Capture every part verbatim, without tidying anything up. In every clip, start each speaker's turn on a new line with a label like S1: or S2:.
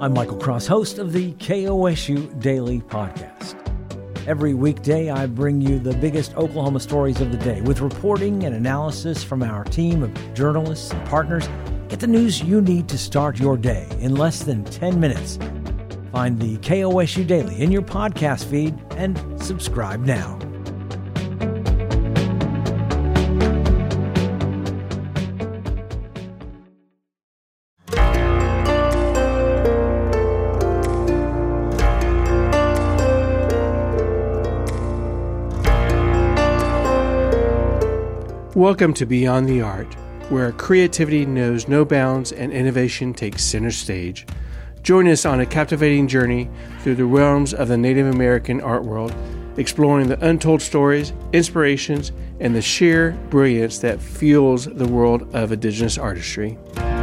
S1: I'm Michael Cross, host of the K O S U Daily Podcast. Every weekday, I bring you the biggest Oklahoma stories of the day with reporting and analysis from our team of journalists and partners. Get the news you need to start your day in less than ten minutes. Find the K O S U Daily in your podcast feed and subscribe now.
S2: Welcome to Beyond the Art, where creativity knows no bounds and innovation takes center stage. Join us on a captivating journey through the realms of the Native American art world, exploring the untold stories, inspirations, and the sheer brilliance that fuels the world of Indigenous artistry.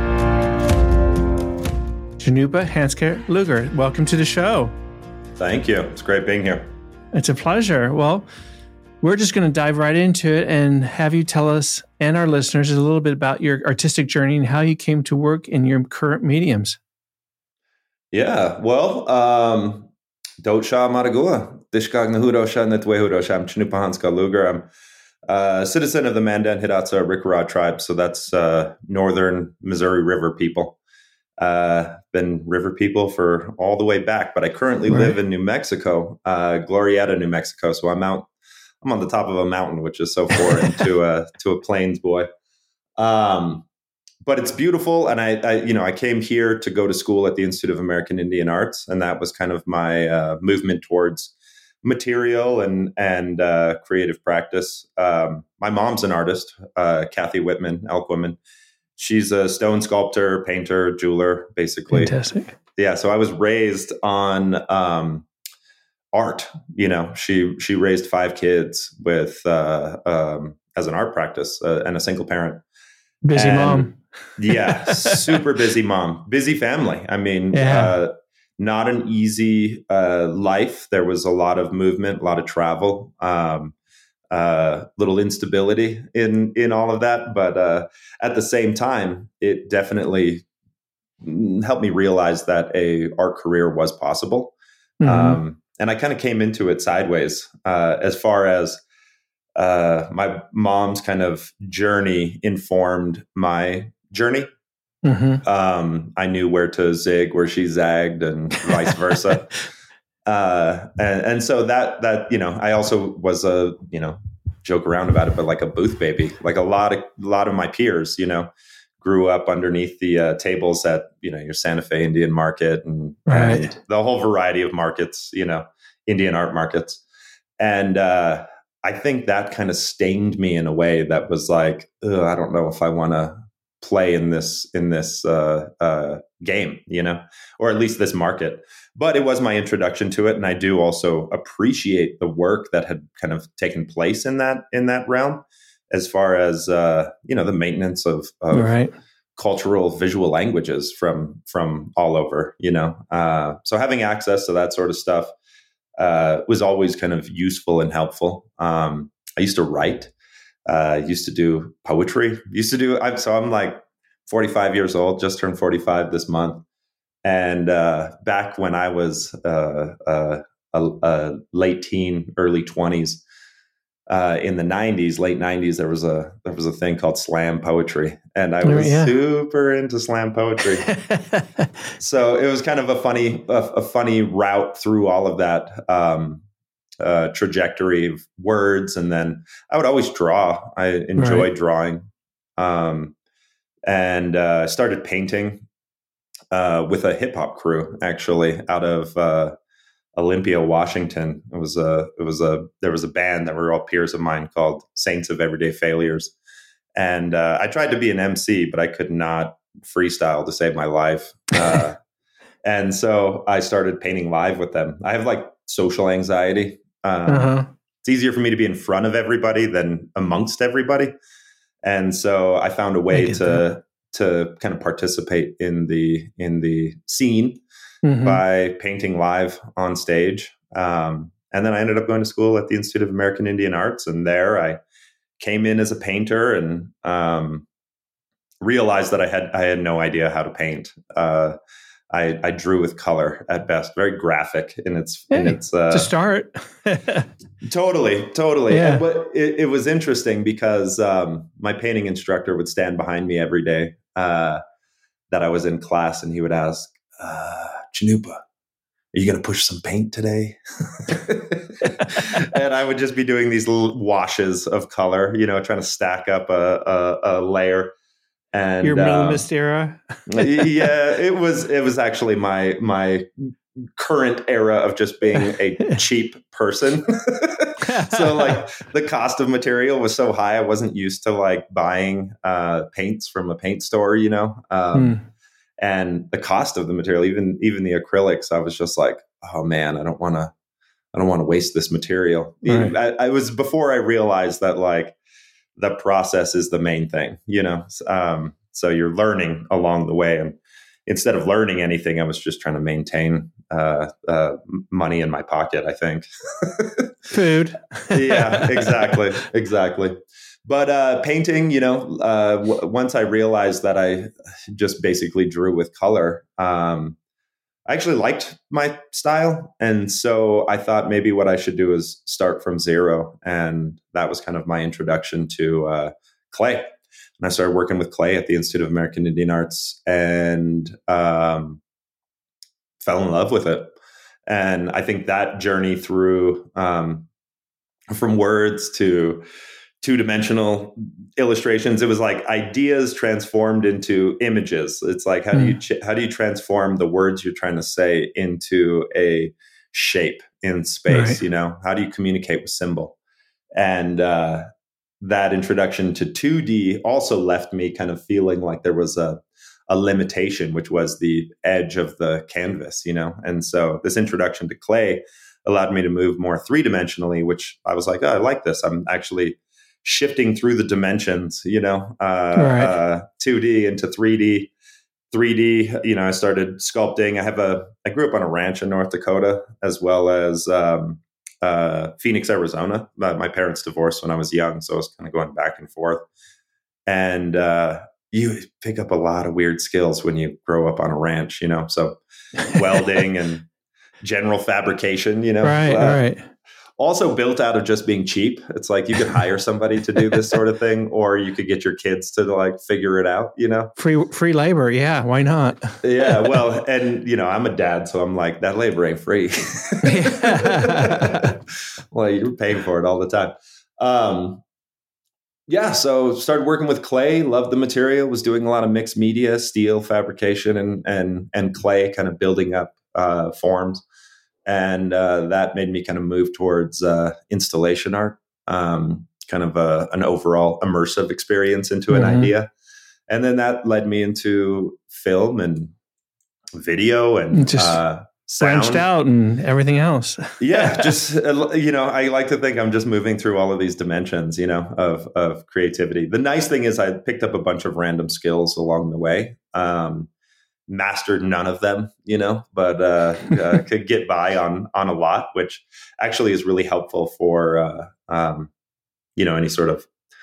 S2: Janupa Hanska Luger, welcome to the show.
S3: Thank you. It's great being here.
S2: It's a pleasure. Well, we're just going to dive right into it and have you tell us and our listeners a little bit about your artistic journey and how you came to work in your current mediums.
S3: Yeah, well, um, Docha Maragua, Dishkag Nahudosha Netwehudosha, I'm Janupa Hanska Luger. I'm a citizen of the Mandan Hidatsa Rickarod tribe. So that's uh, northern Missouri River people. Uh, been river people for all the way back, but I currently right. live in New Mexico, uh, Glorieta, New Mexico. So I'm out. I'm on the top of a mountain, which is so foreign to a to a plains boy. Um, but it's beautiful, and I, I, you know, I came here to go to school at the Institute of American Indian Arts, and that was kind of my uh, movement towards material and and uh, creative practice. Um, my mom's an artist, uh, Kathy Whitman, Elk Woman. She's a stone sculptor, painter, jeweler, basically.
S2: Fantastic.
S3: Yeah, so I was raised on. Um, art, you know, she, she raised five kids with, uh, um, as an art practice uh, and a single parent.
S2: Busy
S3: and,
S2: mom.
S3: Yeah. Super busy mom, busy family. I mean,
S2: yeah.
S3: uh, not an easy, uh, life. There was a lot of movement, a lot of travel, um, uh, little instability in, in all of that. But, uh, at the same time, it definitely helped me realize that a art career was possible. Mm-hmm. Um, And I kind of came into it sideways uh, as far as uh, my mom's kind of journey informed my journey. Mm-hmm. Um, I knew where to zig, where she zagged, and vice versa. uh, and, and so that that you know, I also was a you know joke around about it, but like a booth baby, like a lot of a lot of my peers, you know. Grew up underneath the uh, tables at, you know, your Santa Fe Indian Market and,
S2: right.
S3: and the whole variety of markets, you know, Indian art markets. And uh, I think that kind of stained me in a way that was like, I don't know if I want to play in this, in this uh, uh, game, you know, or at least this market. But it was my introduction to it. And I do also appreciate the work that had kind of taken place in that, in that realm. As far as, uh, you know, the maintenance of, of
S2: right.
S3: cultural visual languages from from all over, you know. Uh, so having access to that sort of stuff uh, was always kind of useful and helpful. Um, I used to write, uh, used to do poetry, used to do, I'm, so I'm like forty-five years old, just turned forty-five this month. And uh, back when I was uh, uh, a, a late teen, early twenties, Uh, in the nineties, late nineties, there was a there was a thing called slam poetry, and I was
S2: yeah.
S3: super into slam poetry. So it was kind of a funny a, a funny route through all of that um, uh, trajectory of words, and then I would always draw. I enjoyed right. drawing, um, and uh, started painting uh, with a hip hop crew, actually, out of Uh, Olympia, Washington. It was a, it was a, there was a band that were all peers of mine called Saints of Everyday Failures. And uh, I tried to be an M C, but I could not freestyle to save my life. Uh, and so I started painting live with them. I have like social anxiety. Um, uh-huh. It's easier for me to be in front of everybody than amongst everybody. And so I found a way to, that. to kind of participate in the, in the scene. Mm-hmm. by painting live on stage. Um, and then I ended up going to school at the Institute of American Indian Arts. And there I came in as a painter and um, realized that I had I had no idea how to paint. Uh, I, I drew with color at best, very graphic in its
S2: hey,
S3: in its uh,
S2: to start.
S3: totally, totally.
S2: Yeah.
S3: And, but it, it was interesting because um, my painting instructor would stand behind me every day uh, that I was in class, and he would ask, uh, "Chanupa, are you going to push some paint today?" And I would just be doing these little washes of color, you know, trying to stack up a, a, a layer. And
S2: your minimalist um, era.
S3: Yeah, it was it was actually my my current era of just being a cheap person. So like the cost of material was so high, I wasn't used to like buying uh, paints from a paint store, you know. Um, hmm. And the cost of the material, even even the acrylics, I was just like, oh man, I don't want to, I don't want to waste this material. Right. I, I was before I realized that like. The process is the main thing, you know? Um, so you're learning along the way. And instead of learning anything, I was just trying to maintain uh, uh, money in my pocket, I think.
S2: Food.
S3: Yeah, exactly. Exactly. But uh, painting, you know, uh, w- once I realized that I just basically drew with color, um, I actually liked my style. And so I thought maybe what I should do is start from zero. And that was kind of my introduction to uh, clay. And I started working with clay at the Institute of American Indian Arts and um, fell in love with it. And I think that journey through um, from words to two-dimensional illustrations, it was like ideas transformed into images. It's like how do you ch- how do you transform the words you're trying to say into a shape in space? Right. You know, how do you communicate with symbol? And uh, that introduction to two D also left me kind of feeling like there was a a limitation, which was the edge of the canvas. You know, and so this introduction to clay allowed me to move more three-dimensionally, which I was like, oh, I like this. I'm actually shifting through the dimensions, you know, uh, right. uh, two D into three D, three D, you know, I started sculpting. I have a, I grew up on a ranch in North Dakota, as well as um, uh, Phoenix, Arizona. My, my parents divorced when I was young, so I was kind of going back and forth. And uh, you pick up a lot of weird skills when you grow up on a ranch, you know, so welding and general fabrication, you know.
S2: Right, uh, right.
S3: Also built out of just being cheap. It's like you could hire somebody to do this sort of thing, or you could get your kids to like figure it out, you know?
S2: Free free labor. Yeah, why not?
S3: Yeah, well, and you know, I'm a dad, so I'm like, that labor ain't free. Well, you're paying for it all the time. Um, yeah, so started working with clay, loved the material, was doing a lot of mixed media, steel fabrication and and and clay, kind of building up uh, forms. And uh, that made me kind of move towards uh, installation art, um, kind of a, an overall immersive experience into an mm-hmm. idea. And then that led me into film and video and
S2: just
S3: uh,
S2: sound. Branched out and everything else.
S3: Yeah, just, you know, I like to think I'm just moving through all of these dimensions, you know, of, of creativity. The nice thing is I picked up a bunch of random skills along the way. Um, mastered none of them, you know, but uh, uh, could get by on on a lot, which actually is really helpful for, uh, um, you know, any sort of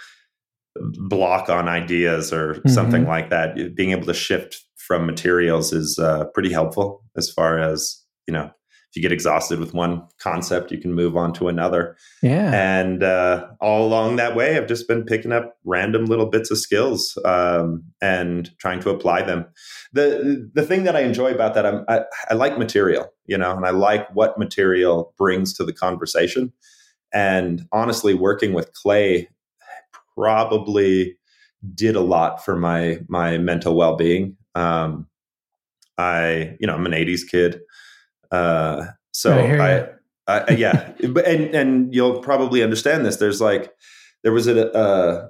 S3: block on ideas or mm-hmm. something like that. Being able to shift from materials is uh, pretty helpful as far as, you know, if you get exhausted with one concept, you can move on to another.
S2: Yeah.
S3: And uh, all along that way, I've just been picking up random little bits of skills um, and trying to apply them. The the thing that I enjoy about that, I'm, I, I like material, you know, and I like what material brings to the conversation. And honestly, working with clay probably did a lot for my my mental well-being. Um, I, you know, I'm an eighties kid. Uh, so I, I, I, yeah, but, and, and you'll probably understand this. There's like, there was a, uh,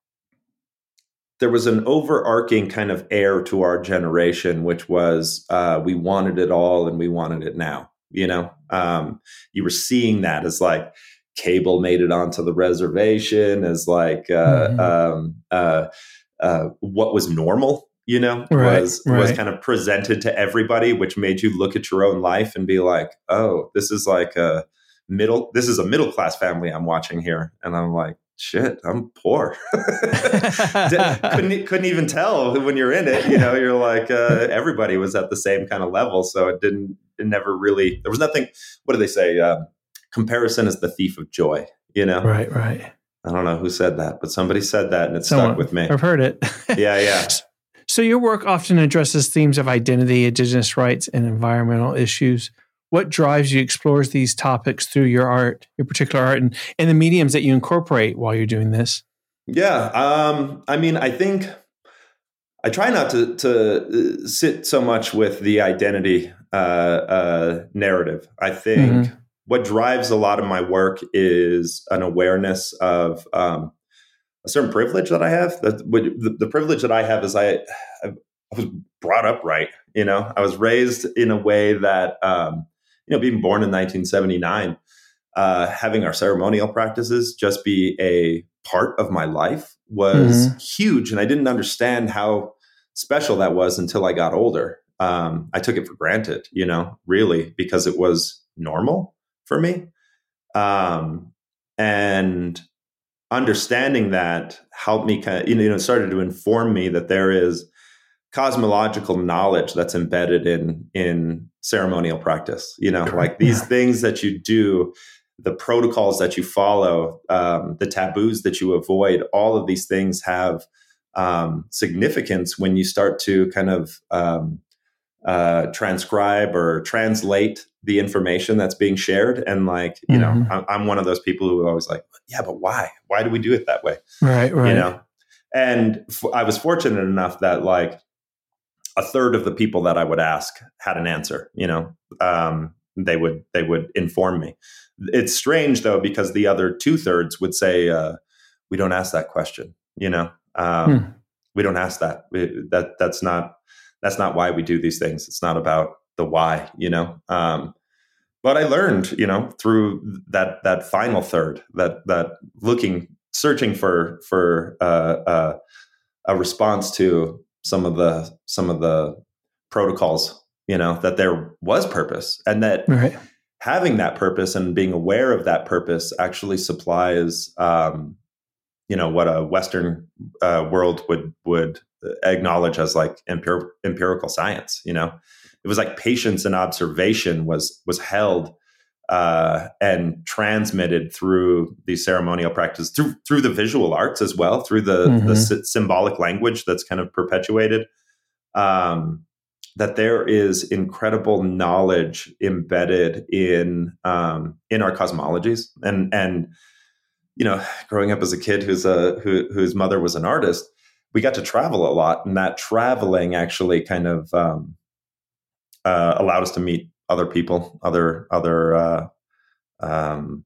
S3: there was an overarching kind of air to our generation, which was, uh, we wanted it all and we wanted it now, you know, um, you were seeing that as like cable made it onto the reservation as like, uh, mm-hmm. um, uh, uh, what was normal. You know,
S2: right,
S3: was
S2: right.
S3: was kind of presented to everybody, which made you look at your own life and be like, oh, this is like a middle, this is a middle class family I'm watching here. And I'm like, shit, I'm poor. couldn't couldn't even tell when you're in it. You know, you're like uh, everybody was at the same kind of level, so it didn't. It never really. There was nothing. What do they say? Uh, comparison is the thief of joy. You know,
S2: right, right.
S3: I don't know who said that, but somebody said that, and it
S2: Someone,
S3: stuck with me.
S2: I've heard it.
S3: yeah, yeah.
S2: So your work often addresses themes of identity, indigenous rights, and environmental issues. What drives you explores these topics through your art, your particular art, and, and the mediums that you incorporate while you're doing this?
S3: Yeah. Um, I mean, I think I try not to, to sit so much with the identity uh, uh, narrative. I think mm-hmm. what drives a lot of my work is an awareness of um, a certain privilege that I have. The, the, the privilege that I have is I, I was brought up right. You know, I was raised in a way that, um, you know, being born in nineteen seventy-nine, uh, having our ceremonial practices just be a part of my life was mm-hmm. huge. And I didn't understand how special that was until I got older. Um, I took it for granted, you know, really, because it was normal for me. Um, and understanding that helped me kind of, you know, started to inform me that there is cosmological knowledge that's embedded in in ceremonial practice. You know, like these yeah. things that you do, the protocols that you follow, um, the taboos that you avoid, all of these things have um, significance when you start to kind of um, uh, transcribe or translate the information that's being shared. And like, you mm-hmm. know, I'm, I'm one of those people who are always like, yeah, but why? Why do we do it that way?
S2: Right, right.
S3: You know, and f- I was fortunate enough that like a third of the people that I would ask had an answer. You know, um, they would they would inform me. It's strange though, because the other two thirds would say, uh, "We don't ask that question." You know, um, hmm. we don't ask that. We, that that's not that's not why we do these things. It's not about the why. You know. Um, but I learned, you know, through that that final third, that that looking, searching for for uh, uh, a response to some of the some of the protocols, you know, that there was purpose, and that right. having that purpose and being aware of that purpose actually supplies, um, you know, what a Western uh, world would would acknowledge as like empir- empirical science. You know, it was like patience and observation was was held uh, and transmitted through the ceremonial practice, through through the visual arts as well, through the mm-hmm. the sy- symbolic language that's kind of perpetuated. Um, that there is incredible knowledge embedded in um, in our cosmologies, and and you know, growing up as a kid who's a who, whose mother was an artist, we got to travel a lot, and that traveling actually kind of um, uh, allowed us to meet other people, other other uh, um,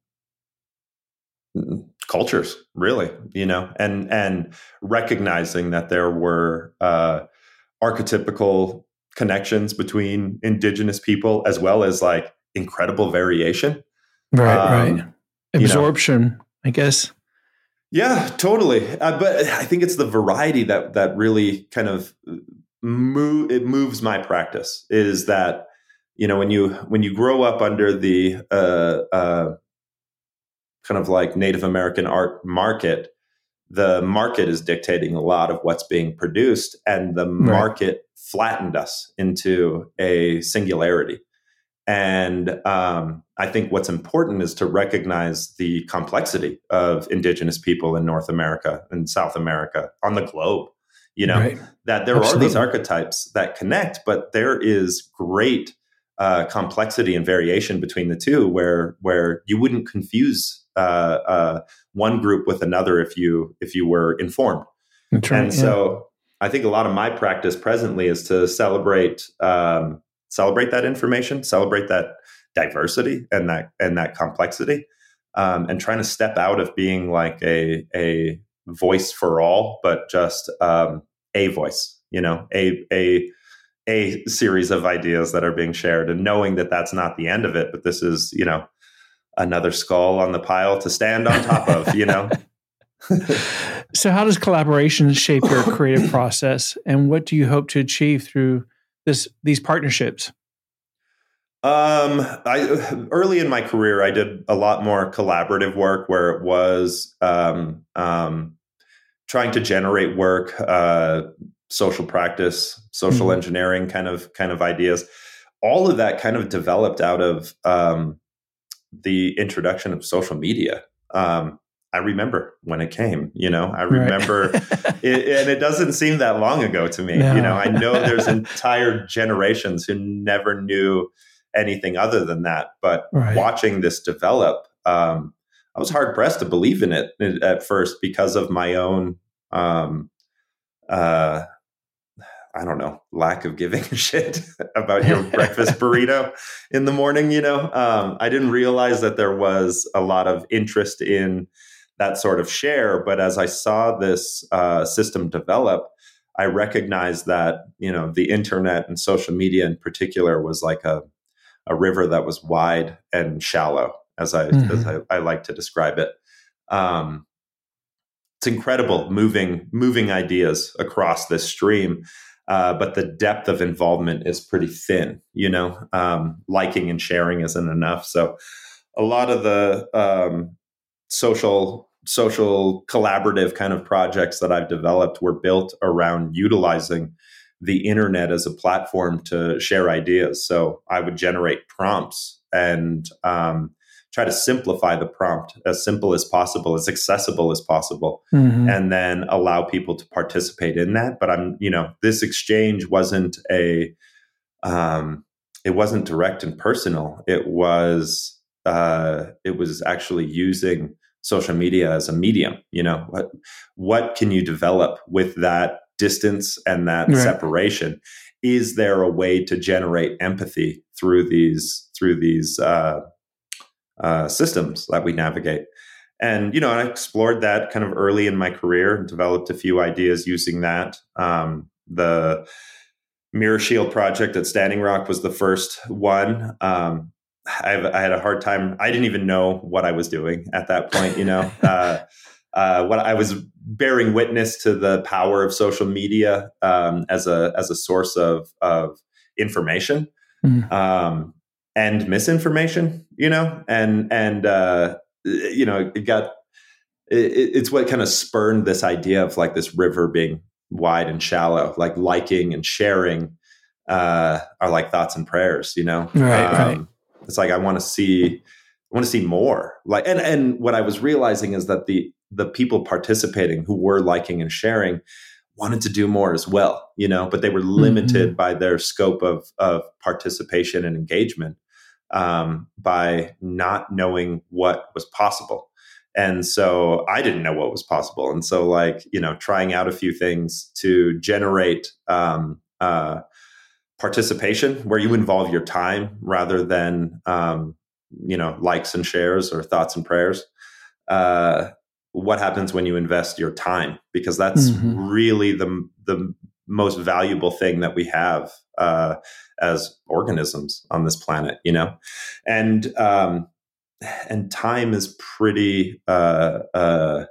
S3: cultures, really, you know, and and recognizing that there were uh, archetypical connections between indigenous people, as well as like incredible variation.
S2: Right, um, right. Absorption, you know. I guess.
S3: Yeah, totally. Uh, but I think it's the variety that that really kind of move. It moves my practice. Is that, you know, when you when you grow up under the uh, uh, kind of like Native American art market, the market is dictating a lot of what's being produced, and the market right. flattened us into a singularity. And um, I think what's important is to recognize the complexity of indigenous people in North America and South America, on the globe, you know, right. that there Absolutely. Are these archetypes that connect, but there is great uh, complexity and variation between the two, where where you wouldn't confuse uh, uh, one group with another if you if you were informed. Right, and yeah. so I think a lot of my practice presently is to celebrate um, celebrate that information, celebrate that diversity and that and that complexity, um, and trying to step out of being like a a voice for all, but just um, a voice, you know, a a a series of ideas that are being shared, and knowing that that's not the end of it, but this is, you know, another skull on the pile to stand on top of, you know.
S2: So how does collaboration shape your creative process, and what do you hope to achieve through this these partnerships?
S3: Um, I early in my career, I did a lot more collaborative work where it was um, um, trying to generate work, uh, social practice, social mm-hmm. engineering kind of kind of ideas. All of that kind of developed out of um, the introduction of social media. Um, I remember when it came, you know, I remember, right. it, and it doesn't seem that long ago to me. No. You know, I know there's entire generations who never knew anything other than that. But right. watching this develop, um, I was hard pressed to believe in it at first because of my own, um, uh, I don't know, lack of giving a shit about your breakfast burrito in the morning. You know, um, I didn't realize that there was a lot of interest in that sort of share. But as I saw this uh, system develop, I recognized that, you know, the internet and social media in particular was like a, a river that was wide and shallow, as I, mm-hmm. as I, I like to describe it. Um, it's incredible moving, moving ideas across this stream. Uh, but the depth of involvement is pretty thin, you know, um, liking and sharing isn't enough. So a lot of the um, social, social collaborative kind of projects that I've developed were built around utilizing the internet as a platform to share ideas. So I would generate prompts and um, try to simplify the prompt as simple as possible, as accessible as possible, mm-hmm. and then allow people to participate in that. But I'm, you know, this exchange wasn't a, um, it wasn't direct and personal. It was, uh, it was actually using social media as a medium. You know, what, what can you develop with that distance and that right. separation? Is there a way to generate empathy through these, through these, uh, Uh, systems that we navigate? And, you know, I explored that kind of early in my career and developed a few ideas using that. Um, the Mirror Shield project at Standing Rock was the first one. Um, I've, I had a hard time. I didn't even know what I was doing at that point, you know. uh, uh, what I was bearing witness to the power of social media um, as a as a source of, of information. Mm. Um, and misinformation, you know, and, and, uh, you know, it got, it, it's what kind of spurned this idea of like this river being wide and shallow, like liking and sharing, uh, are like thoughts and prayers, you know,
S2: right,
S3: um,
S2: right.
S3: It's like, I want to see, I want to see more like, and, and what I was realizing is that the, the people participating who were liking and sharing wanted to do more as well, you know, but they were limited mm-hmm. by their scope of, of participation and engagement, um, by not knowing what was possible. And so I didn't know what was possible. And so like, you know, trying out a few things to generate, um, uh, participation where you involve your time rather than, um, you know, likes and shares or thoughts and prayers. Uh, what happens when you invest your time? Because that's mm-hmm. really the the most valuable thing that we have uh, as organisms on this planet, you know, and um, and time is pretty uh, uh,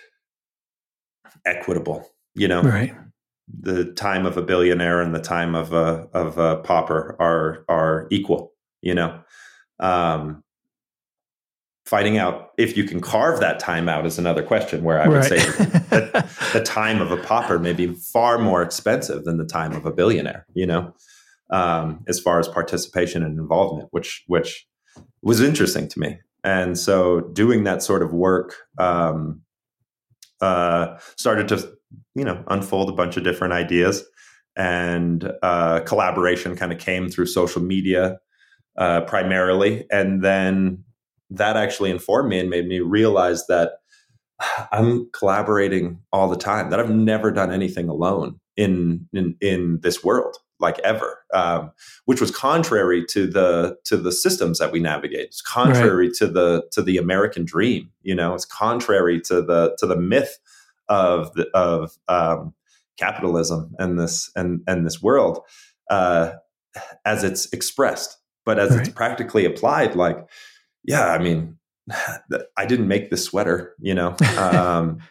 S3: equitable, you know.
S2: Right.
S3: The time of a billionaire and the time of a of a pauper are are equal, you know. Um, Finding out if you can carve that time out is another question, where I would right. say that the time of a pauper may be far more expensive than the time of a billionaire, you know, um, as far as participation and involvement, which which was interesting to me. And so doing that sort of work um, uh, started to, you know, unfold a bunch of different ideas, and uh, collaboration kind of came through social media uh, primarily. And then that actually informed me and made me realize that I'm collaborating all the time, that I've never done anything alone in, in, in this world, like ever, um, which was contrary to the, to the systems that we navigate. It's contrary right. to the, to the American dream. You know, it's contrary to the, to the myth of the, of, um, capitalism and this, and, and this world, uh, as it's expressed, but as right. it's practically applied, like, yeah, I mean, I didn't make this sweater, you know. Um,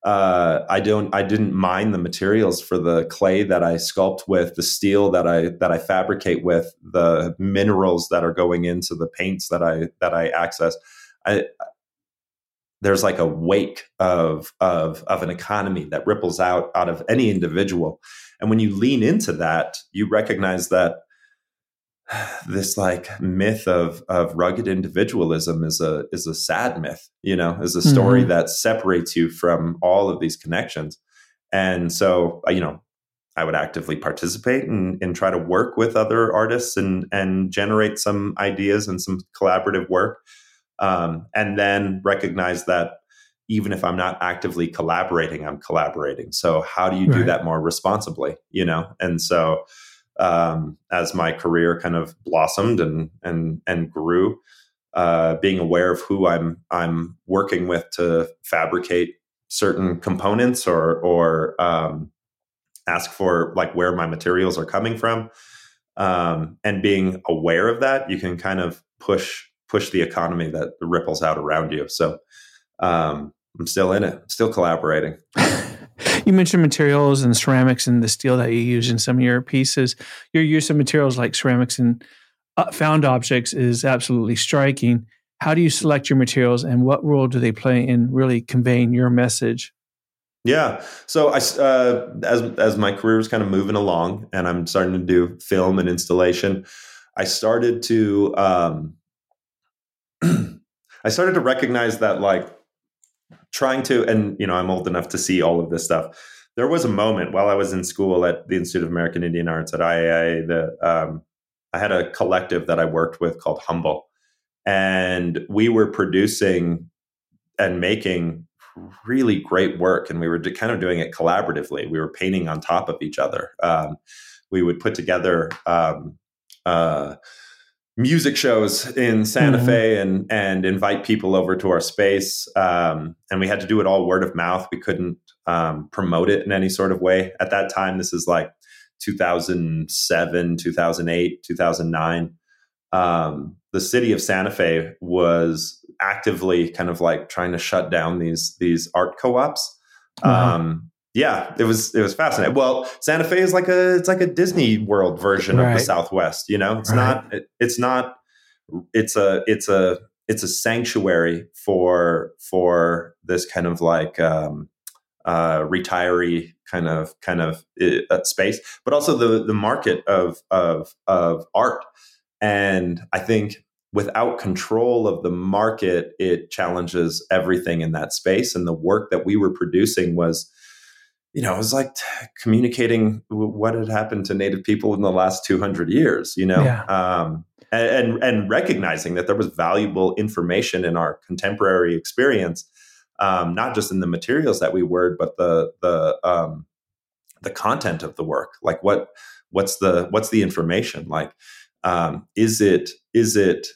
S3: uh, I don't, I didn't mine the materials for the clay that I sculpt with, the steel that I that I fabricate with, the minerals that are going into the paints that I that I access. I, there's like a wake of of of an economy that ripples out out of any individual, and when you lean into that, you recognize that this like myth of of rugged individualism is a is a sad myth, you know, is a story mm-hmm. that separates you from all of these connections. And so, you know, I would actively participate and, and try to work with other artists and and generate some ideas and some collaborative work. Um, and then recognize that even if I'm not actively collaborating, I'm collaborating. So how do you do right. that more responsibly, you know? And so Um, as my career kind of blossomed and and and grew, uh, being aware of who I'm I'm working with to fabricate certain components or or um, ask for like where my materials are coming from, um, and being aware of that, you can kind of push push the economy that ripples out around you. So um, I'm still in it, still collaborating.
S2: You mentioned materials and ceramics and the steel that you use in some of your pieces. Your use of materials like ceramics and uh, found objects is absolutely striking. How do you select your materials, and what role do they play in really conveying your message?
S3: Yeah. So I, uh, as as my career is kind of moving along, and I'm starting to do film and installation, I started to um, I started to recognize that like. Trying to, and you know, I'm old enough to see all of this stuff. There was a moment while I was in school at the Institute of American Indian Arts at I A I, the, um, I had a collective that I worked with called Humble, and we were producing and making really great work, and we were kind of doing it collaboratively. We were painting on top of each other. Um, we would put together um, uh, music shows in Santa mm-hmm. Fe and and invite people over to our space. Um, and we had to do it all word of mouth. We couldn't um, promote it in any sort of way. At that time, this is like two thousand seven, two thousand eight, two thousand nine. Um, the city of Santa Fe was actively kind of like trying to shut down these, these art co-ops. Uh-huh. Um, Yeah, it was it was fascinating. Well, Santa Fe is like a it's like a Disney World version right. of the Southwest. You know, it's right. not it, it's not it's a it's a it's a sanctuary for for this kind of like um, uh, retiree kind of kind of uh, space, but also the the market of of of art. And I think without control of the market, it challenges everything in that space. And the work that we were producing was. You know, it was like t- communicating w- what had happened to Native people in the last two hundred years, you know, yeah. um, and, and and recognizing that there was valuable information in our contemporary experience, um, not just in the materials that we were, but the the um, the content of the work. Like what what's the what's the information? Like, um, is it is it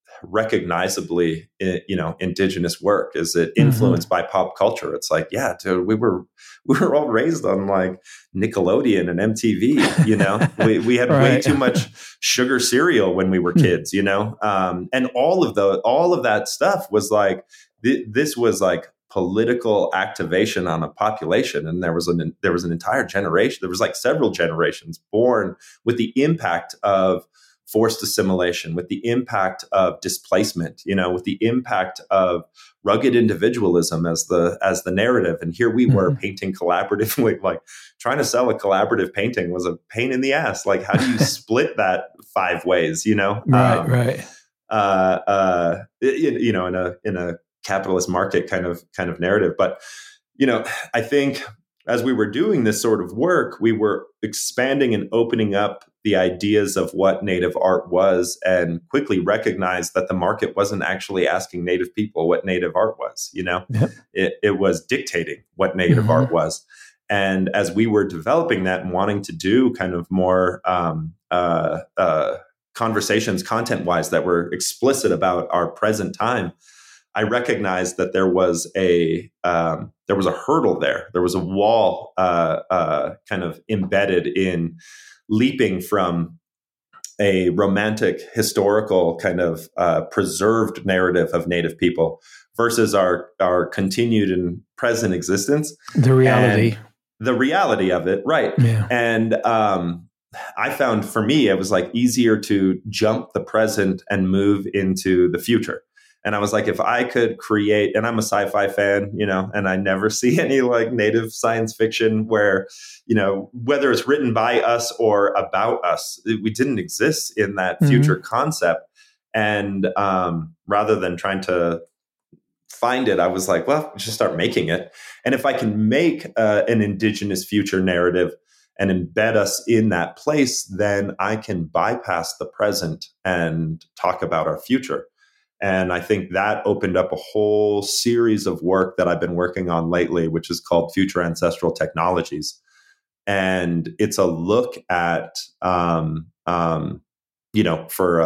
S3: recognizably, you know, indigenous work? Is it influenced mm-hmm. by pop culture? It's like, yeah, dude, we were we were all raised on like Nickelodeon and M T V. You know, we we had right. way too much sugar cereal when we were kids. You know, um, and all of the all of that stuff was like th- this was like political activation on a population, and there was an there was an entire generation. There was like several generations born with the impact of forced assimilation, with the impact of displacement, you know, with the impact of rugged individualism as the as the narrative. And here we were mm-hmm. painting collaboratively, like trying to sell a collaborative painting was a pain in the ass. Like, how do you split that five ways, you know?
S2: Right,
S3: um,
S2: right.
S3: Uh, uh, it, you know, in a in a capitalist market kind of kind of narrative. But, you know, I think as we were doing this sort of work, we were expanding and opening up the ideas of what Native art was, and quickly recognized that the market wasn't actually asking Native people what Native art was. You know, yep. it, it was dictating what Native mm-hmm. art was. And as we were developing that and wanting to do kind of more um, uh, uh, conversations content-wise that were explicit about our present time, I recognized that there was a um, there was a hurdle there. There was a wall uh, uh, kind of embedded in leaping from a romantic, historical kind of uh, preserved narrative of Native people versus our our continued and present existence.
S2: The reality.
S3: And the reality of it, right.
S2: Yeah.
S3: And um, I found for me, it was like easier to jump the present and move into the future. And I was like, if I could create, and I'm a sci-fi fan, you know, and I never see any like native science fiction where, you know, whether it's written by us or about us, we didn't exist in that future mm-hmm. concept. And um, rather than trying to find it, I was like, well, just start making it. And if I can make uh, an indigenous future narrative and embed us in that place, then I can bypass the present and talk about our future. And I think that opened up a whole series of work that I've been working on lately, which is called Future Ancestral Technologies. And it's a look at, um, um, you know, for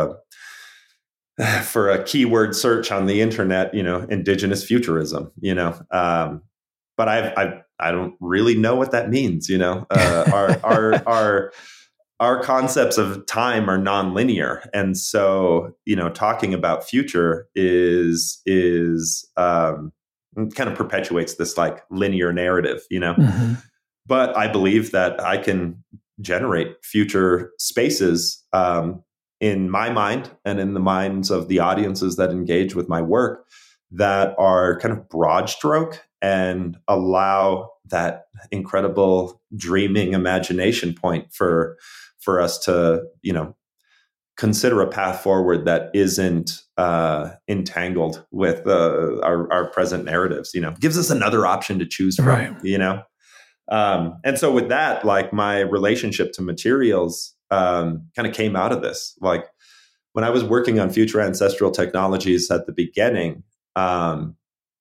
S3: a, for a keyword search on the internet, you know, indigenous futurism, you know, um, but I've, I, I don't really know what that means. You know, uh, our, our, our, our concepts of time are nonlinear. And so, you know, talking about future is, is, um, kind of perpetuates this like linear narrative, you know, mm-hmm. but I believe that I can generate future spaces, um, in my mind and in the minds of the audiences that engage with my work that are kind of broad stroke and allow that incredible dreaming imagination point for, for us to, you know, consider a path forward that isn't uh, entangled with uh, our, our present narratives, you know, gives us another option to choose from, right. you know? Um, and so with that, like my relationship to materials um, kind of came out of this. Like when I was working on Future Ancestral Technologies at the beginning, um,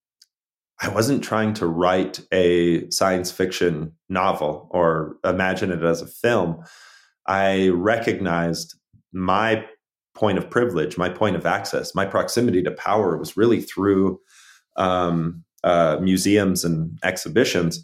S3: I wasn't trying to write a science fiction novel or imagine it as a film. I recognized my point of privilege, my point of access, my proximity to power was really through um, uh, museums and exhibitions.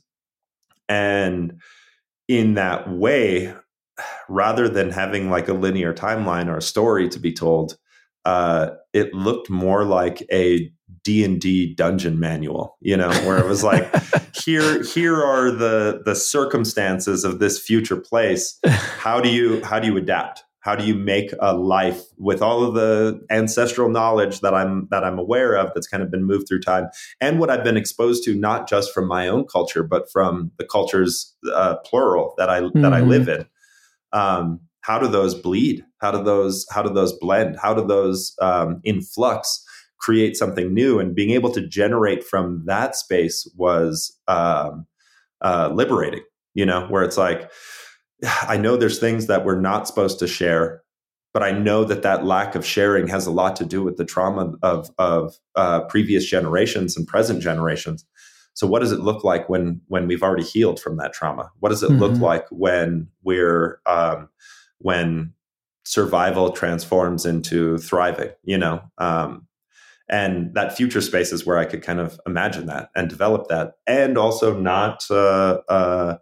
S3: And in that way, rather than having like a linear timeline or a story to be told, uh, it looked more like a D and D dungeon manual, you know, where it was like, here, here are the the circumstances of this future place. How do you how do you adapt? How do you make a life with all of the ancestral knowledge that I'm that I'm aware of that's kind of been moved through time, and what I've been exposed to, not just from my own culture, but from the cultures uh, plural that I mm-hmm. that I live in. Um, how do those bleed? How do those how do those blend? How do those um, in flux create something new? And being able to generate from that space was um, uh, liberating. You know, where it's like, I know there's things that we're not supposed to share, but I know that that lack of sharing has a lot to do with the trauma of of uh, previous generations and present generations. So what does it look like when when we've already healed from that trauma? What does it mm-hmm. look like when we're um, when survival transforms into thriving? You know, um, and that future space is where I could kind of imagine that and develop that, and also not uh, uh,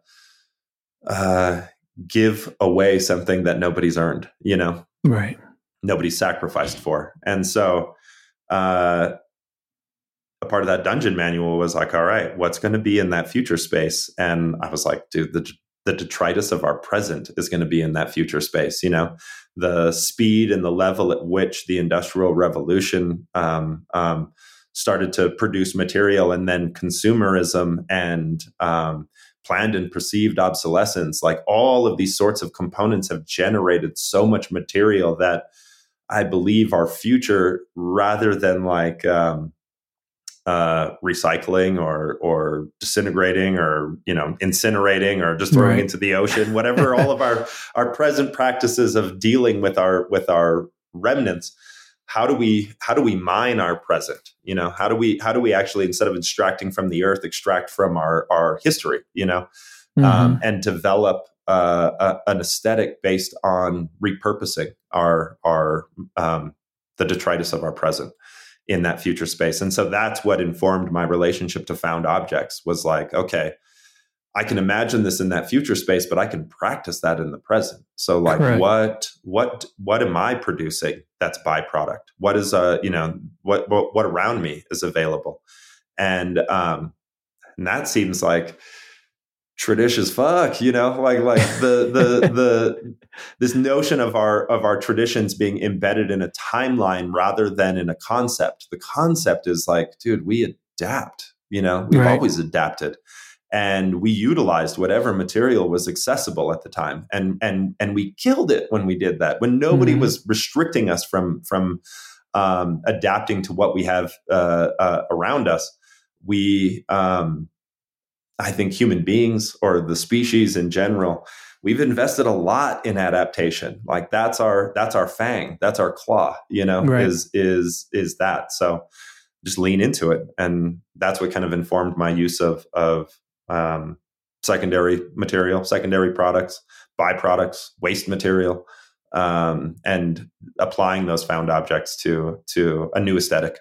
S3: uh, give away something that nobody's earned. You know,
S2: right?
S3: Nobody's sacrificed for, and so. Uh, A part of that dungeon manual was like, all right, what's going to be in that future space? And I was like, dude, the, the detritus of our present is going to be in that future space. You know, the speed and the level at which the Industrial Revolution um, um, started to produce material, and then consumerism and um, planned and perceived obsolescence, like all of these sorts of components have generated so much material that I believe our future, rather than like, um, uh, recycling or, or disintegrating or, you know, incinerating or just throwing right. into the ocean, whatever, all of our, our present practices of dealing with our, with our remnants. How do we, how do we mine our present? You know, how do we, how do we actually, instead of extracting from the earth, extract from our, our history, you know, mm-hmm. um, and develop uh, a, an aesthetic based on repurposing our, our, um, the detritus of our present in that future space. And so that's what informed my relationship to found objects, was like, okay, I can imagine this in that future space, but I can practice that in the present. So like
S2: Correct.
S3: what, what, what am I producing that's byproduct? What is, uh, you know, what, what, what around me is available? And, um, and that seems like tradish as fuck, you know, like, like the, the, the, this notion of our, of our traditions being embedded in a timeline rather than in a concept. The concept is like, dude, we adapt, you know, we've
S2: Right.
S3: always adapted. And we utilized whatever material was accessible at the time, and and and we killed it when we did that. When nobody mm-hmm. was restricting us from from um, adapting to what we have uh, uh, around us, we, um, I think, human beings or the species in general, we've invested a lot in adaptation. Like that's our that's our fang, that's our claw. You know,
S2: right.
S3: is is is that so? Just lean into it, and that's what kind of informed my use of of Um, secondary material, secondary products, byproducts, waste material, um, and applying those found objects to to a new aesthetic.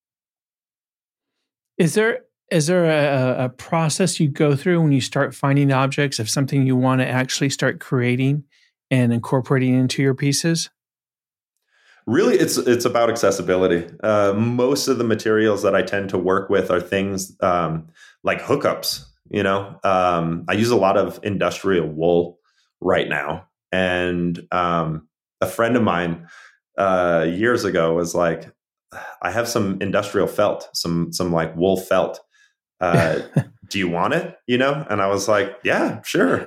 S2: Is there is there a, a process you go through when you start finding objects of something you want to actually start creating and incorporating into your pieces?
S3: Really, it's it's about accessibility. Uh, most of the materials that I tend to work with are things um, like hookups. You know, um, I use a lot of industrial wool right now. And um, a friend of mine uh, years ago was like, I have some industrial felt, some some like wool felt. Uh, do you want it? You know? And I was like, yeah, sure.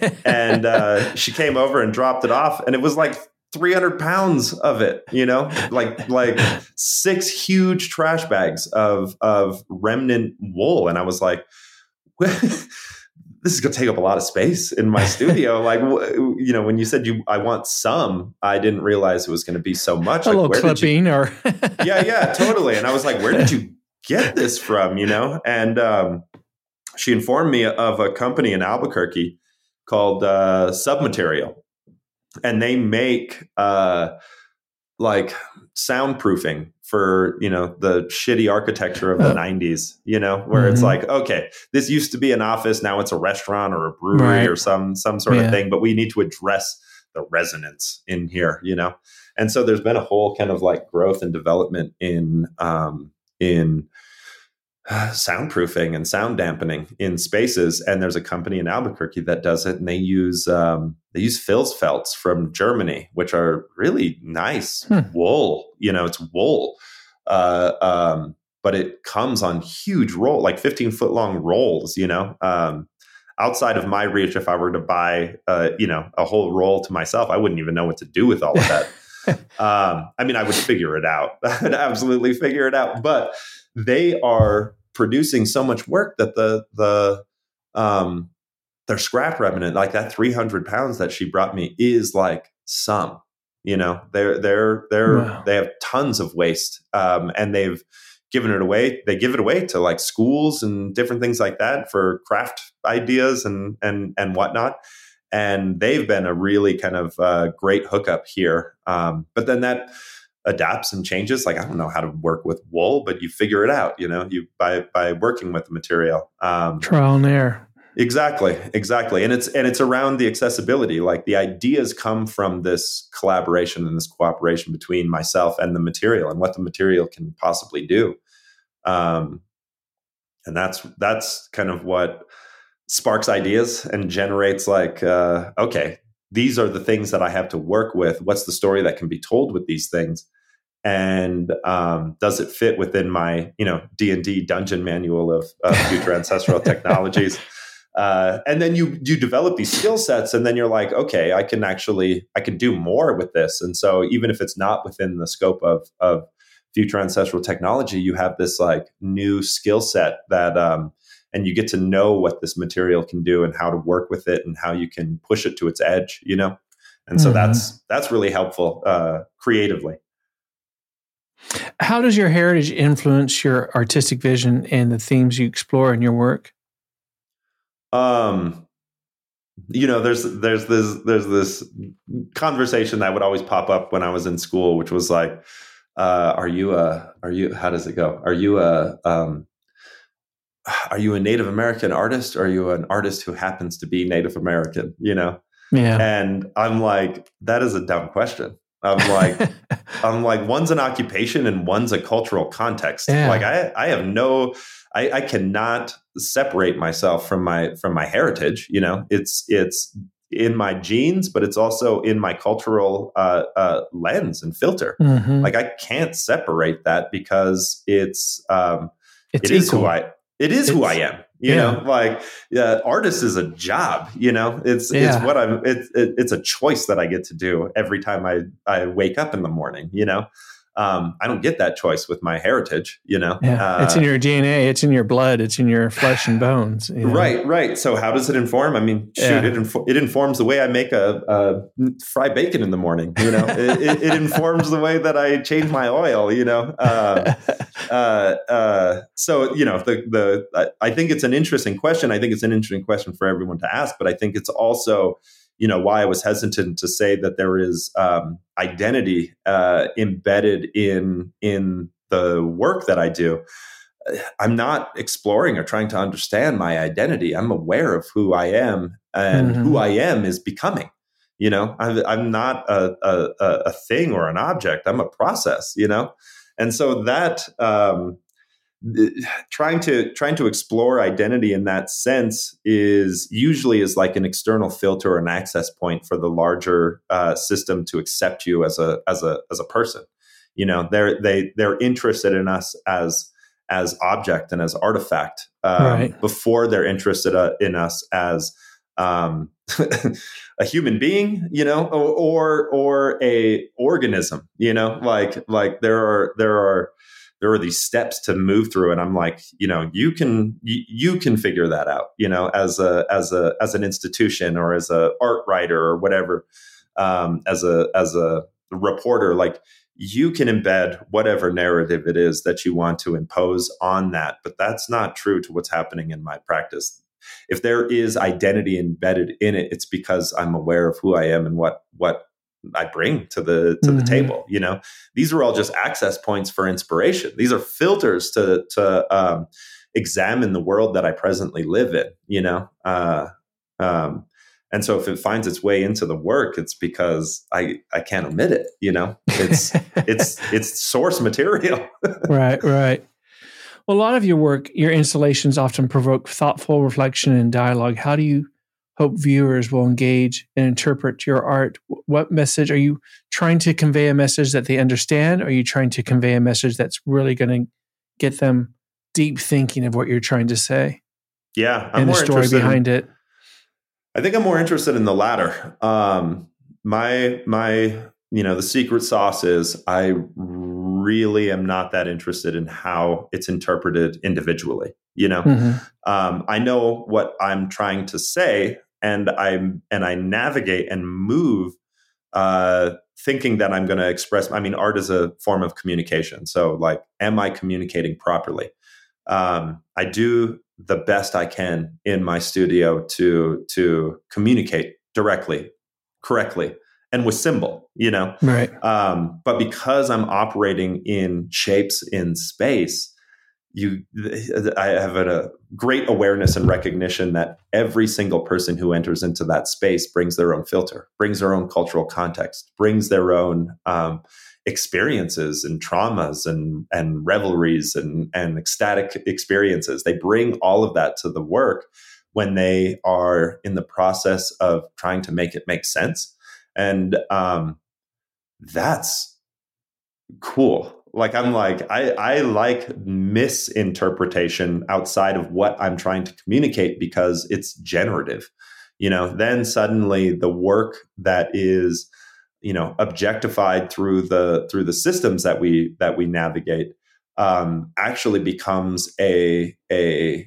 S3: And uh, she came over and dropped it off. And it was like three hundred pounds of it, you know, like like six huge trash bags of of remnant wool. And I was like, this is going to take up a lot of space in my studio. Like, you know, when you said you, I want some, I didn't realize it was going to be so much.
S2: A
S3: like,
S2: little
S3: where
S2: clipping
S3: did you,
S2: or.
S3: yeah, yeah, totally. And I was like, where did you get this from? You know? And um, she informed me of a company in Albuquerque called uh, Submaterial. And they make uh, like soundproofing for, you know, the shitty architecture of the uh, nineties, you know, where mm-hmm. it's like, okay, this used to be an office. Now it's a restaurant or a brewery right. or some, some sort yeah. of thing, but we need to address the resonance in here, you know? And so there's been a whole kind of like growth and development in, um, in uh, soundproofing and sound dampening in spaces. And there's a company in Albuquerque that does it. And they use, um, they use Filzfelds from Germany, which are really nice hmm. wool. You know, it's wool, uh, um, but it comes on huge roll, like fifteen foot long rolls. You know, um, outside of my reach, if I were to buy, uh, you know, a whole roll to myself, I wouldn't even know what to do with all of that. um, I mean, I would figure it out. I would absolutely figure it out. But they are producing so much work that the the um, their scrap remnant, like that three hundred pounds that she brought me, is like some, you know, they're, they're, they're, wow. they have tons of waste. Um, and they've given it away. They give it away to like schools and different things like that for craft ideas and, and, and whatnot. And they've been a really kind of uh, great hookup here. Um, but then that adapts and changes. Like, I don't know how to work with wool, but you figure it out, you know, you by, by working with the material. Um,
S2: Trial and error.
S3: Exactly, exactly. And it's and it's around the accessibility. Like the ideas come from this collaboration and this cooperation between myself and the material and what the material can possibly do. Um, and that's that's kind of what sparks ideas and generates like, uh, okay, these are the things that I have to work with. What's the story that can be told with these things? And um, does it fit within my, you know, D and D dungeon manual of uh, future ancestral technologies? Uh, and then you you develop these skill sets, and then you're like, okay, I can actually I can do more with this. And so even if it's not within the scope of of future ancestral technology, you have this like new skill set that, um, and you get to know what this material can do and how to work with it and how you can push it to its edge, you know. And so mm-hmm. that's that's really helpful uh, creatively.
S2: How does your heritage influence your artistic vision and the themes you explore in your work?
S3: Um, you know, there's, there's this, there's this conversation that would always pop up when I was in school, which was like, uh, are you a, are you, how does it go? Are you a, um, are you a Native American artist, or are you an artist who happens to be Native American? You know?
S2: Yeah.
S3: And I'm like, that is a dumb question. I'm like, I'm like, one's an occupation and one's a cultural context.
S2: Yeah.
S3: Like I, I have no, I, I cannot separate myself from my, from my heritage. You know, it's, it's in my genes, but it's also in my cultural uh, uh, lens and filter.
S2: Mm-hmm.
S3: Like I can't separate that because it's, um,
S2: it's
S3: it is
S2: equal.
S3: who I, it is
S2: it's,
S3: who I am. You
S2: yeah.
S3: know, like uh, artist is a job, you know, it's,
S2: yeah.
S3: it's what I'm, it's, it, it's a choice that I get to do every time I, I wake up in the morning, you know. Um, I don't get that choice with my heritage, you know.
S2: Yeah.
S3: Uh,
S2: it's in your D N A, it's in your blood, it's in your flesh and bones. You know?
S3: Right, right. So how does it inform? I mean, shoot,
S2: yeah.
S3: it, inf- it informs the way I make a, a fried bacon in the morning. You know, it, it, it informs the way that I change my oil. You know, uh, uh, uh, so you know, the the I think it's an interesting question. I think it's an interesting question for everyone to ask. But I think it's also, you know, why I was hesitant to say that there is um, identity uh, embedded in in the work that I do. I'm not exploring or trying to understand my identity. I'm aware of who I am, and mm-hmm. who I am is becoming. You know, I'm, I'm not a, a a thing or an object. I'm a process. You know, and so that um, trying to trying to explore identity in that sense is usually is like an external filter or an access point for the larger uh, system to accept you as a as a as a person. You know, they're they they're interested in us as as object and as artifact um,
S2: right.
S3: before they're interested uh, in us as um, a human being, you know, or, or or a organism, you know, like like there are there are there are these steps to move through, and I'm like, you know, you can you, you can figure that out, you know, as a as a as an institution or as a art writer or whatever, um, as a as a reporter, like. You can embed whatever narrative it is that you want to impose on that, but that's not true to what's happening in my practice. If there is identity embedded in it, it's because I'm aware of who I am and what what I bring to the to mm-hmm. the table. You know, these are all just access points for inspiration. These are filters to to um, examine the world that I presently live in. You know. Uh, um, And so if it finds its way into the work, it's because I, I can't omit it, you know, it's, it's, it's source material.
S2: Right, right. Well, a lot of your work, your installations often provoke thoughtful reflection and dialogue. How do you hope viewers will engage and interpret your art? What message are you trying to convey? A message that they understand? Or are you trying to convey a message that's really going to get them deep thinking of what you're trying to say?
S3: Yeah. I'm
S2: and
S3: more
S2: the story behind
S3: in-
S2: it.
S3: I think I'm more interested in the latter. Um, my, my, you know, the secret sauce is I really am not that interested in how it's interpreted individually. You know, mm-hmm. um, I know what I'm trying to say, and I'm, and I navigate and move, uh, thinking that I'm going to express, I mean, art is a form of communication. So like, am I communicating properly? Um, I do the best I can in my studio to to communicate directly, correctly, and with symbol, you know.
S2: Right.
S3: Um, but because I'm operating in shapes in space, you, I have a great awareness and recognition that every single person who enters into that space brings their own filter, brings their own cultural context, brings their own um, experiences and traumas and and revelries and and ecstatic experiences. They bring all of that to the work when they are in the process of trying to make it make sense, and um, that's cool. Like I'm like I I like misinterpretation outside of what I'm trying to communicate because it's generative. You know, then suddenly the work that is you know, objectified through the through the systems that we that we navigate, um, actually becomes a a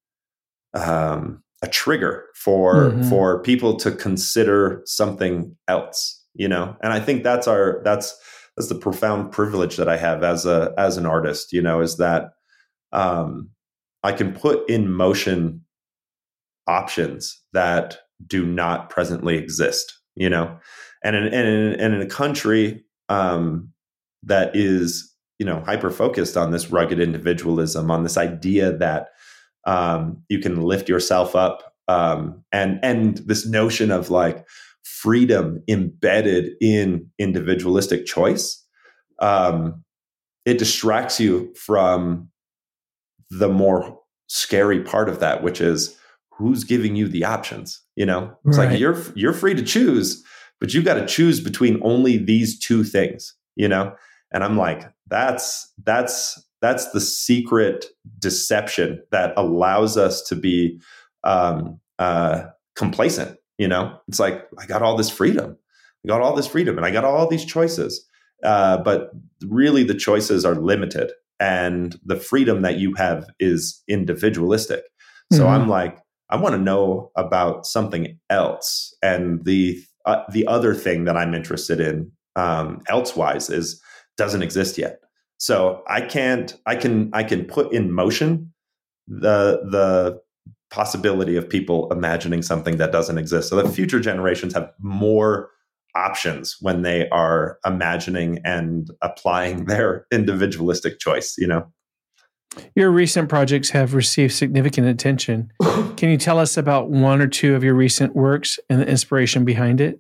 S3: um, a trigger for mm-hmm. for people to consider something else. You know, and I think that's our that's that's the profound privilege that I have as a as an artist. You know, is that um, I can put in motion options that do not presently exist. You know. And in, and, in, and in a country um, that is, you know, hyper focused on this rugged individualism, on this idea that Um, you can lift yourself up. Um, and, and this notion of like freedom embedded in individualistic choice, um, it distracts you from the more scary part of that, which is who's giving you the options. You know, it's
S2: right.
S3: like you're you're free to choose, but you got to choose between only these two things. You know, and I'm like, that's that's that's the secret deception that allows us to be um, uh, complacent. You know, it's like I got all this freedom, I got all this freedom, and I got all these choices. Uh, but really, the choices are limited, and the freedom that you have is individualistic. So mm-hmm. I'm like, I want to know about something else, and the uh, the other thing that I'm interested in, um, elsewise, is doesn't exist yet. So I can't, I can, I can put in motion the the possibility of people imagining something that doesn't exist. So that future generations have more options when they are imagining and applying their individualistic choice, you know?
S2: Your recent projects have received significant attention. Can you tell us about one or two of your recent works and the inspiration behind it?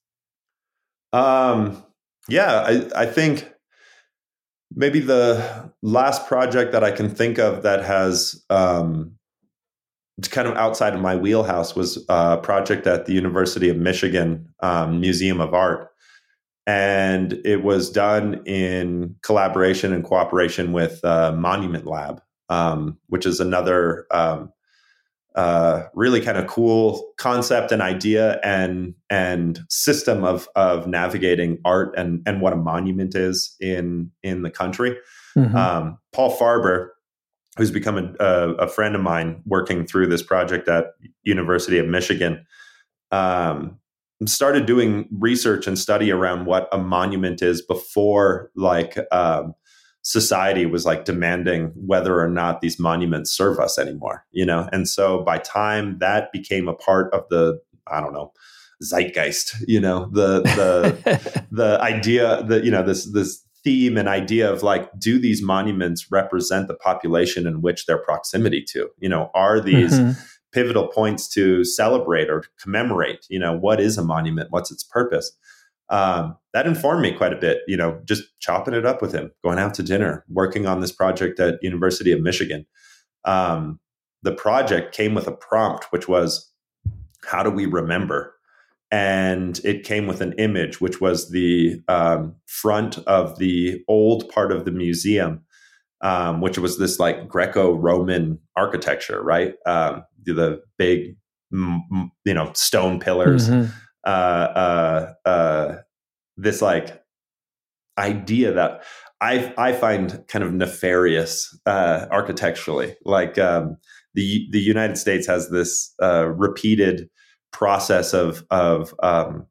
S3: Um, yeah, I, I think maybe the last project that I can think of that has um, kind of outside of my wheelhouse was a project at the University of Michigan um, Museum of Art. And it was done in collaboration and cooperation with uh, Monument Lab, um, which is another um, uh, really kind of cool concept and idea and and system of of navigating art and and what a monument is in in the country. Mm-hmm. Um, Paul Farber, who's become a, a, a friend of mine working through this project at University of Michigan, um, started doing research and study around what a monument is before like um, society was like demanding whether or not these monuments serve us anymore, you know? And so by time that became a part of the, I don't know, zeitgeist, you know, the, the, the idea that, you know, this, this theme and idea of like, do these monuments represent the population in which they're proximity to, you know, are these mm-hmm. pivotal points to celebrate or commemorate, you know, what is a monument? What's its purpose? Um, that informed me quite a bit, you know, just chopping it up with him, going out to dinner, working on this project at University of Michigan. Um, the project came with a prompt, which was, how do we remember? And it came with an image, which was the um, front of the old part of the museum, um, which was this like Greco-Roman architecture, right? Um, the big, m- you know, stone pillars. Mm-hmm. Uh, uh, uh, this like idea that I I find kind of nefarious uh, architecturally. Like um, the the United States has this uh, repeated process of of um,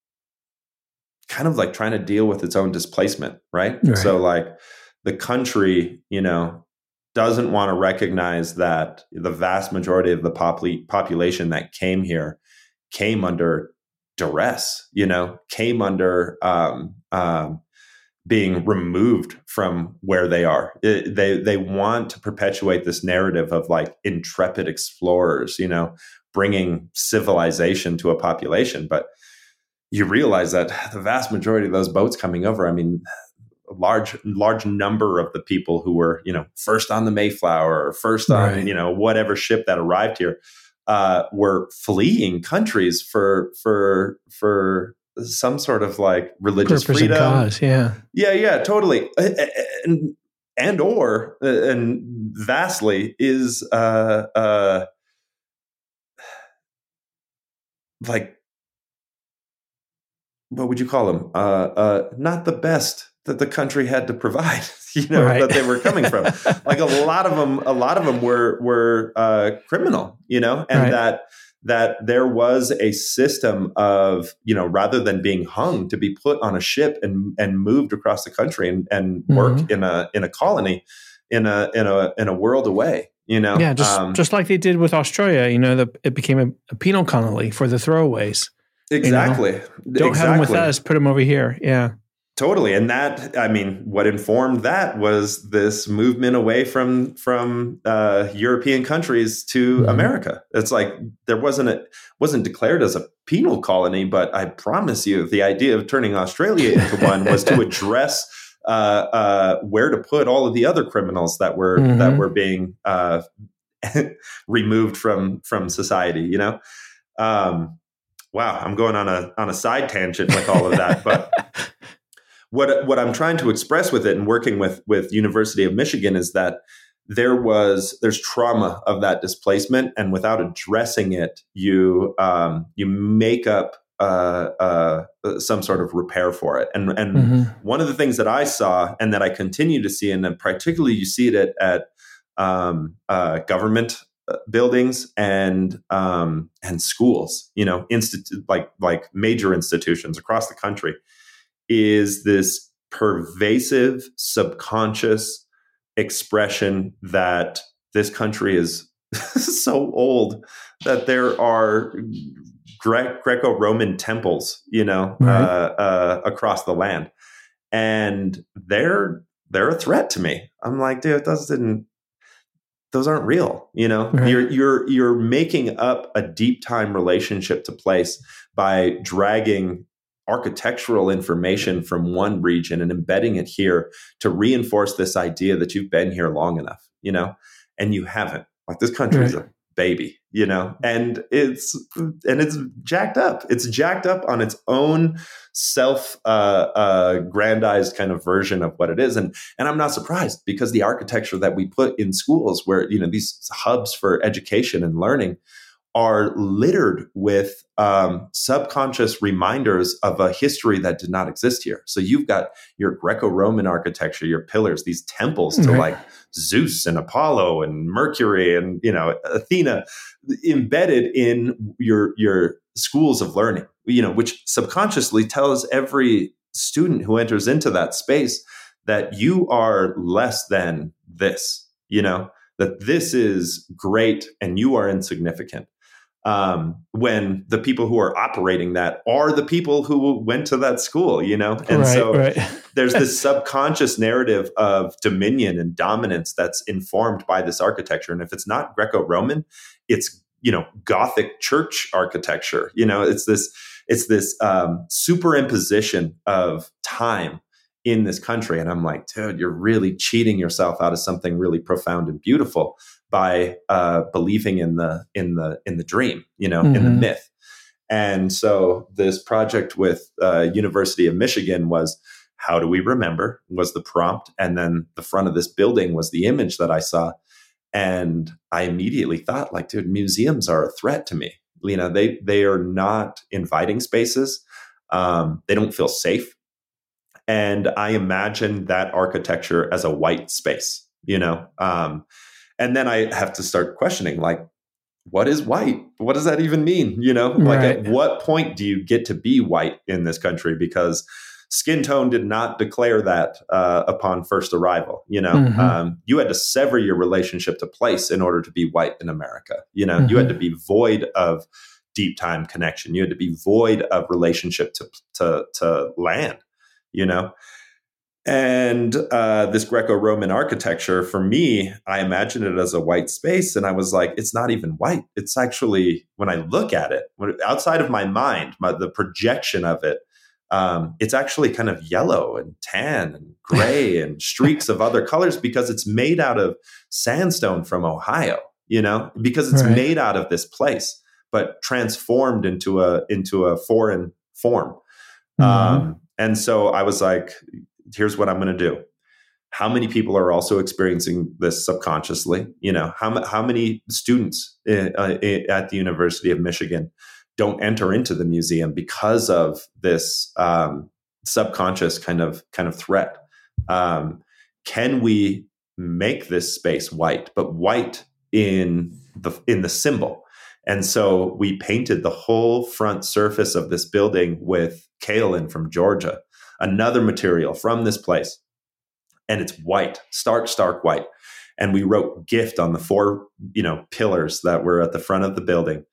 S3: kind of like trying to deal with its own displacement, right? right? So like the country, you know, doesn't want to recognize that the vast majority of the popul- population that came here came under duress, you know, came under um, um, being removed from where they are. It, they they want to perpetuate this narrative of like intrepid explorers, you know, bringing civilization to a population. But you realize that the vast majority of those boats coming over, I mean, a large large number of the people who were, you know, first on the Mayflower or first on, right. you know, whatever ship that arrived here, uh, were fleeing countries for for for some sort of like religious
S2: Purpose
S3: freedom.
S2: And cause, yeah,
S3: yeah, yeah, totally, and and or and vastly is uh, uh, like what would you call them? Uh, uh, not the best that the country had to provide, you know, right. that they were coming from. Like a lot of them, a lot of them were were uh, criminal, you know, and right. that that there was a system of, you know, rather than being hung, to be put on a ship and and moved across the country and and mm-hmm. work in a in a colony in a in a in a world away, you know.
S2: Yeah, just um, just like they did with Australia, you know, the, it became a, a penal colony for the throwaways.
S3: Exactly.
S2: You know? Don't
S3: exactly.
S2: have them with us. Put them over here. Yeah.
S3: Totally. And that, I mean, what informed that was this movement away from from uh, European countries to mm-hmm. America. It's like there wasn't a wasn't declared as a penal colony, but I promise you, the idea of turning Australia into one was to address uh, uh, where to put all of the other criminals that were mm-hmm. that were being uh, removed from from society. You know, um, wow, I'm going on a on a side tangent with all of that, but. What what I'm trying to express with it and working with with University of Michigan is that there was there's trauma of that displacement, and without addressing it, you um, you make up uh, uh, some sort of repair for it. And and mm-hmm. one of the things that I saw and that I continue to see, and then particularly you see it at, at um, uh, government buildings and um, and schools, you know, institute like like major institutions across the country, is this pervasive subconscious expression that this country is so old that there are Gre- Greco-Roman temples, you know, right. uh, uh, across the land, and they're they're a threat to me. I'm like, dude, those didn't, those aren't real. You know, right. you're you're you're making up a deep time relationship to place by dragging architectural information from one region and embedding it here to reinforce this idea that you've been here long enough, you know, and you haven't. Like, this country right. is a baby, you know, and it's and it's jacked up. It's jacked up on its own self uh, uh, grandized kind of version of what it is, and and I'm not surprised, because the architecture that we put in schools, where, you know, these hubs for education and learning, are littered with um, subconscious reminders of a history that did not exist here. So you've got your Greco-Roman architecture, your pillars, these temples to right. like Zeus and Apollo and Mercury and, you know, Athena, embedded in your your schools of learning, you know, which subconsciously tells every student who enters into that space that you are less than this, you know, that this is great and you are insignificant. Um, when the people who are operating that are the people who went to that school, you know? And right, so right. there's this subconscious narrative of dominion and dominance that's informed by this architecture. And if it's not Greco-Roman, it's, you know, Gothic church architecture. You know, it's this, it's this um, superimposition of time in this country. And I'm like, dude, you're really cheating yourself out of something really profound and beautiful by uh, believing in the in the in the dream, you know, mm-hmm. in the myth. And so this project with uh, University of Michigan was, how do we remember? Was the prompt, and then the front of this building was the image that I saw, and I immediately thought, like, dude, museums are a threat to me. You know, they they are not inviting spaces. Um, they don't feel safe, and I imagine that architecture as a white space. You know. Um, And then I have to start questioning, like, what is white? What does that even mean? You know, like right. at what point do you get to be white in this country? Because skin tone did not declare that uh, upon first arrival. You know, mm-hmm. um, you had to sever your relationship to place in order to be white in America. You know, mm-hmm. you had to be void of deep time connection. You had to be void of relationship to to, to land, you know. And uh, this Greco-Roman architecture, for me, I imagined it as a white space. And I was like, it's not even white. It's actually, when I look at it, when, outside of my mind, my, the projection of it, um, it's actually kind of yellow and tan and gray and streaks of other colors, because it's made out of sandstone from Ohio, you know, because it's right. made out of this place, but transformed into a into a foreign form. Mm-hmm. Um, and so I was like, here's what I'm going to do. How many people are also experiencing this subconsciously? You know, how, how many students uh, at the University of Michigan don't enter into the museum because of this um, subconscious kind of kind of threat? Um, can we make this space white, but white in the in the symbol? And so we painted the whole front surface of this building with kaolin from Georgia, another material from this place. And it's white, stark, stark white. And we wrote gift on the four, you know, pillars that were at the front of the building.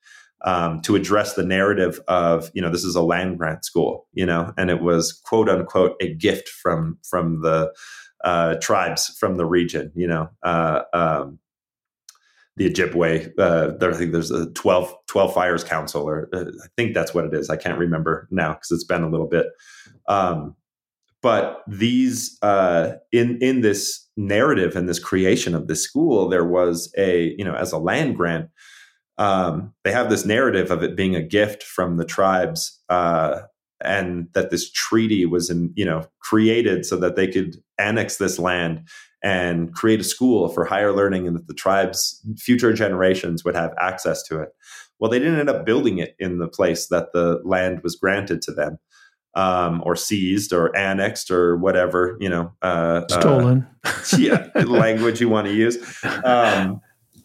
S3: um, to address the narrative of, you know, this is a land grant school, you know, and it was quote unquote a gift from from the uh, tribes from the region, you know. Uh, um, the Ojibwe, uh, there, I think there's a twelve, twelve Fires Council, or uh, I think that's what it is. I can't remember now because it's been a little bit. Um, but these, uh, in, in this narrative and this creation of this school, there was a, you know, as a land grant, um, they have this narrative of it being a gift from the tribes, uh, and that this treaty was, in, you know, created so that they could annex this land and create a school for higher learning, and that the tribe's future generations would have access to it. Well, they didn't end up building it in the place that the land was granted to them, um, or seized or annexed or whatever, you know, uh,
S2: stolen.
S3: Uh, yeah, language you want to use. Um,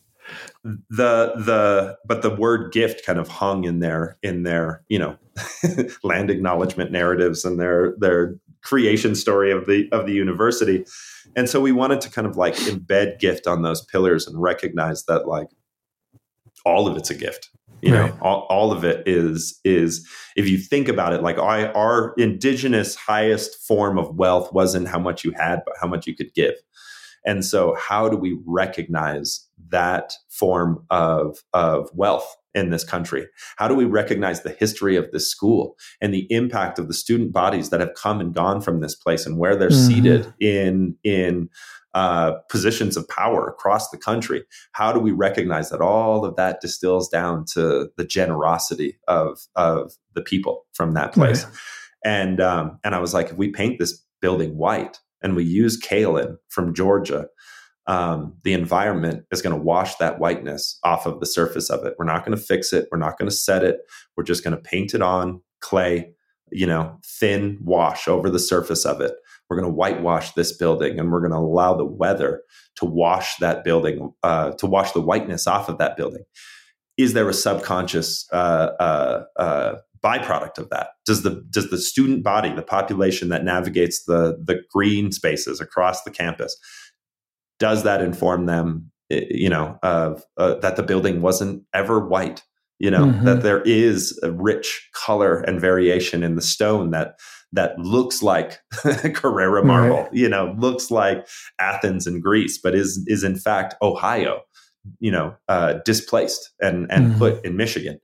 S3: the the but the word gift kind of hung in their in their you know land acknowledgement narratives and their their creation story of the of the university. And so we wanted to kind of like embed gift on those pillars and recognize that like all of it's a gift, you right. know, all, all of it is, is if you think about it, like I, our indigenous highest form of wealth wasn't how much you had, but how much you could give. And so how do we recognize that form of, of wealth in this country? How do we recognize the history of this school and the impact of the student bodies that have come and gone from this place and where they're mm-hmm. seated in, in uh, positions of power across the country? How do we recognize that all of that distills down to the generosity of, of the people from that place? Right. And, um, and I was like, if we paint this building white and we use kaolin from Georgia, Um, the environment is going to wash that whiteness off of the surface of it. We're not going to fix it. We're not going to set it. We're just going to paint it on clay, you know, thin wash over the surface of it. We're going to whitewash this building, and we're going to allow the weather to wash that building, uh, to wash the whiteness off of that building. Is there a subconscious uh, uh, uh, byproduct of that? Does the does the student body, the population that navigates the the green spaces across the campus, does that inform them, you know, of uh, that the building wasn't ever white, you know, mm-hmm. that there is a rich color and variation in the stone that that looks like Carrara marble, right. you know, looks like Athens in Greece, but is is in fact Ohio, you know, uh, displaced and and mm-hmm. put in Michigan.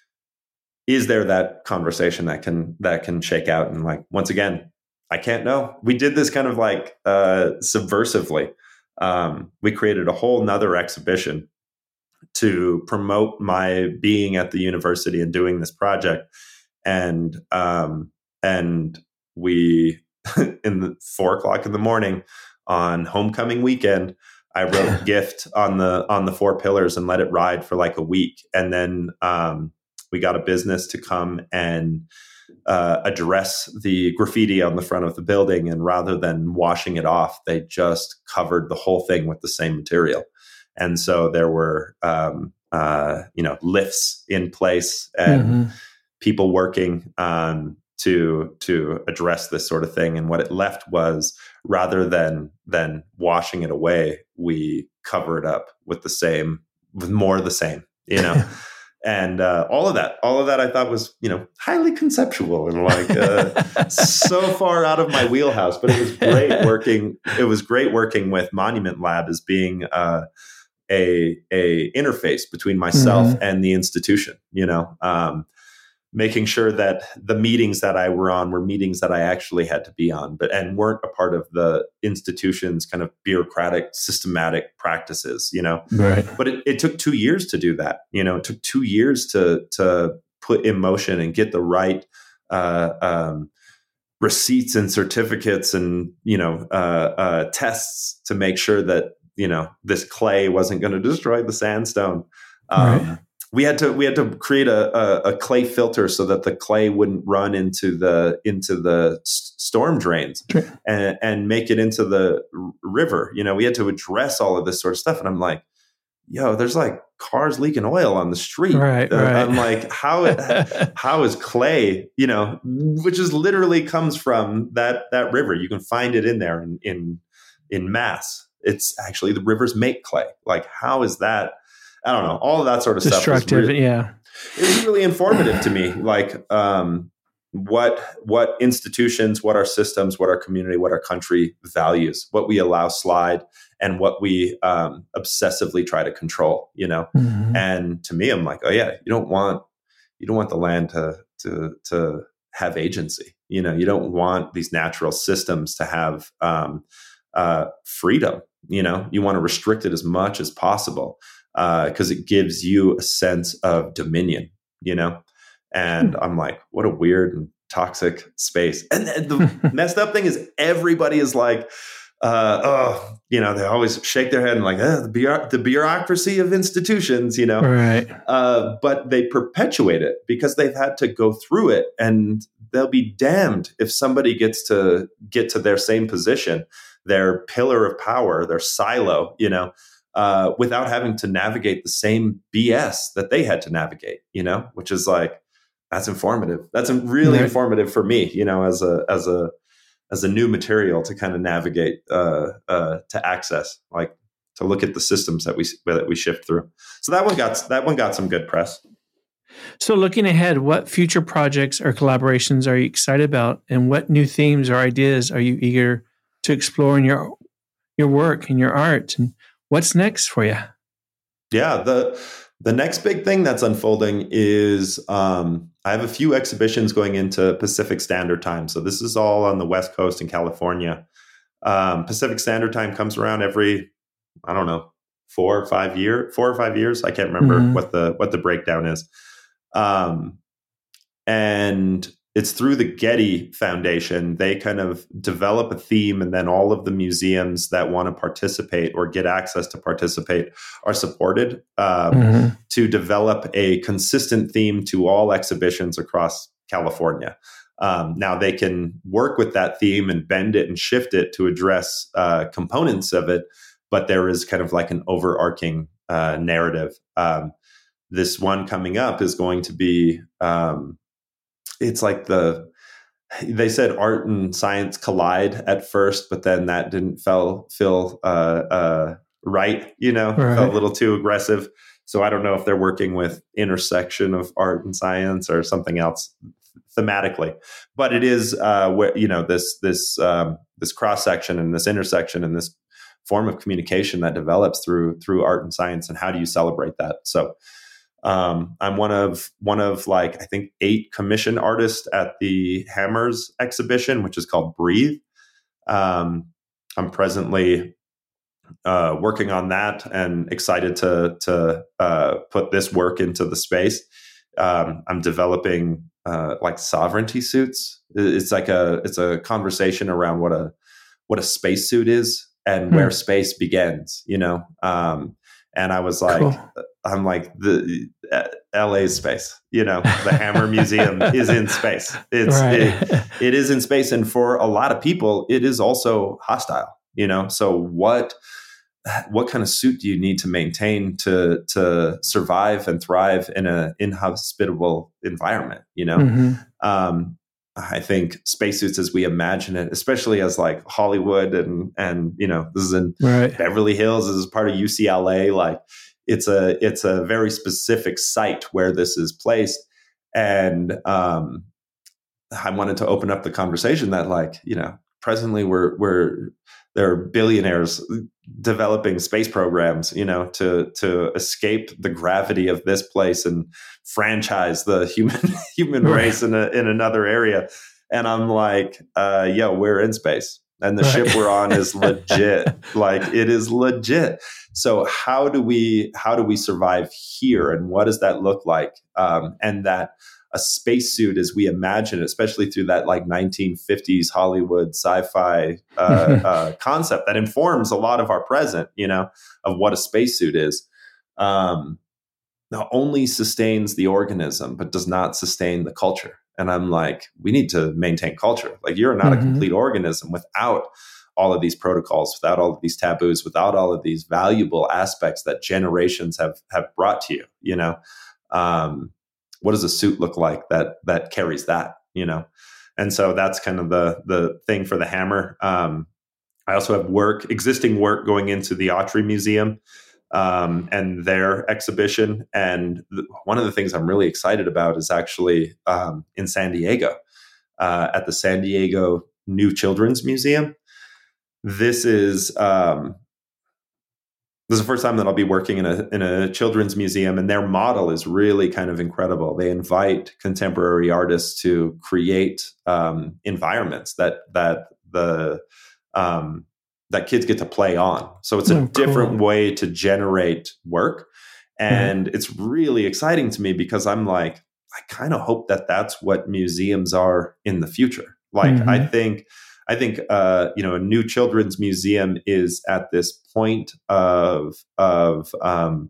S3: Is there that conversation that can that can shake out? And like, once again, I can't know. We did this kind of like uh, subversively. Um, we created a whole nother exhibition to promote my being at the university and doing this project. And, um, and we, in the four o'clock in the morning on homecoming weekend, I wrote gift on the, on the four pillars and let it ride for like a week. And then, um, we got a business to come and Uh, address the graffiti on the front of the building, and rather than washing it off, they just covered the whole thing with the same material. And so there were, um, uh, you know, lifts in place and mm-hmm. people working um, to to address this sort of thing. And what it left was, rather than than washing it away, we cover it up with the same, with more of the same, you know. And uh, all of that, all of that I thought was, you know, highly conceptual and like uh, so far out of my wheelhouse. But it was great working. It was great working with Monument Lab as being uh, a a interface between myself mm-hmm. and the institution. You know, um, making sure that the meetings that I were on were meetings that I actually had to be on, but and weren't a part of the institution's kind of bureaucratic, systematic practices, you know.
S2: Right.
S3: But it, it took two years to do that. You know, it took two years to to put in motion and get the right uh, um, receipts and certificates and, you know, uh, uh, tests to make sure that, you know, this clay wasn't going to destroy the sandstone. Um, right. We had to we had to create a, a, a clay filter so that the clay wouldn't run into the into the s- storm drains sure. and, and make it into the r- river. You know, we had to address all of this sort of stuff. And I'm like, yo, there's like cars leaking oil on the street.
S2: Right,
S3: uh,
S2: right.
S3: I'm like, how how is clay? You know, which is literally comes from that that river. You can find it in there in in in mass. It's actually the rivers make clay. Like, how is that? I don't know. All of that sort of
S2: Destructive,
S3: stuff. Destructive,
S2: yeah.
S3: it was really informative to me. Like, um, what what institutions, what our systems, what our community, what our country values, what we allow slide, and what we um, obsessively try to control. You know, mm-hmm. and to me, I'm like, oh yeah, you don't want you don't want the land to to to have agency. You know, you don't want these natural systems to have um, uh, freedom. You know, you want to restrict it as much as possible because uh, it gives you a sense of dominion. You know. And I'm like, what a weird and toxic space. And the messed up thing is everybody is like, uh, oh, you know, they always shake their head and like, eh, the, bu- the bureaucracy of institutions, you know,
S2: right.
S3: Uh, but they perpetuate it because they've had to go through it, and they'll be damned if somebody gets to get to their same position, their pillar of power, their silo, you know, uh, without having to navigate the same B S that they had to navigate, you know, which is like, that's informative. That's really right. informative for me, you know, as a as a as a new material to kind of navigate, uh, uh, to access, like to look at the systems that we that we shift through. So that one got that one got some good press.
S2: So looking ahead, what future projects or collaborations are you excited about, and what new themes or ideas are you eager to explore in your your work and your art, and what's next for you?
S3: Yeah, the the next big thing that's unfolding is um, I have a few exhibitions going into Pacific Standard Time. So this is all on the West Coast in California. Um, Pacific Standard Time comes around every, I don't know, four or five year, four or five years. I can't remember mm-hmm. what the what the breakdown is. Um, and it's through the Getty Foundation. They kind of develop a theme, and then all of the museums that want to participate or get access to participate are supported um, mm-hmm. to develop a consistent theme to all exhibitions across California. Um, now they can work with that theme and bend it and shift it to address uh, components of it, but there is kind of like an overarching uh, narrative. Um, this one coming up is going to be um, it's like the, they said art and science collide at first, but then that didn't feel, feel uh, uh, right, you know, right. Felt a little too aggressive. So I don't know if they're working with intersection of art and science or something else thematically, but it is, uh, where, you know, this, this, um, this cross section and this intersection and this form of communication that develops through, through art and science. And how do you celebrate that? So Um, I'm one of one of like I think eight commission artists at the Hammers exhibition, which is called Breathe. Um, I'm presently uh, working on that and excited to to uh, put this work into the space. Um, I'm developing uh, like sovereignty suits. It's like a it's a conversation around what a what a spacesuit is and hmm. where space begins. You know. Um, And I was like, cool. I'm like, the uh, L A's space, you know, the Hammer Museum is in space. It's, right. it, it is in space. And for a lot of people, it is also hostile, you know? So what, what kind of suit do you need to maintain to, to survive and thrive in an inhospitable environment, you know? Mm-hmm. Um, I think spacesuits as we imagine it, especially as like Hollywood and, and, you know, this is in right. Beverly Hills, this is part of U C L A. Like it's a, it's a very specific site where this is placed. And, um, I wanted to open up the conversation that like, you know, presently we're, we're, there are billionaires developing space programs, you know, to to escape the gravity of this place and franchise the human human race in a, in another area. And I'm like, uh, yo, we're in space, and the right. ship we're on is legit. Like it is legit. So how do we how do we survive here, and what does that look like? Um, and that. A spacesuit as we imagine it, especially through that like nineteen fifties Hollywood sci-fi uh, uh, concept that informs a lot of our present, you know, of what a spacesuit is, um, not only sustains the organism, but does not sustain the culture. And I'm like, we need to maintain culture. Like you're not mm-hmm. a complete organism without all of these protocols, without all of these taboos, without all of these valuable aspects that generations have, have brought to you, you know, um, what does a suit look like that that carries that, you know? And so that's kind of the the thing for the Hammer. Um, I also have work, existing work going into the Autry Museum. um, and their exhibition. And th- one of the things I'm really excited about is actually um, in San Diego, uh, at the San Diego New Children's Museum. This is um, this is the first time that I'll be working in a in a children's museum, and their model is really kind of incredible. They invite contemporary artists to create um, environments that that the um, that kids get to play on. So it's a oh, different cool. way to generate work, and mm-hmm. it's really exciting to me because I'm like, I kind of hope that that's what museums are in the future. Like, mm-hmm. I think. I think, uh, you know, a new children's museum is at this point of of um,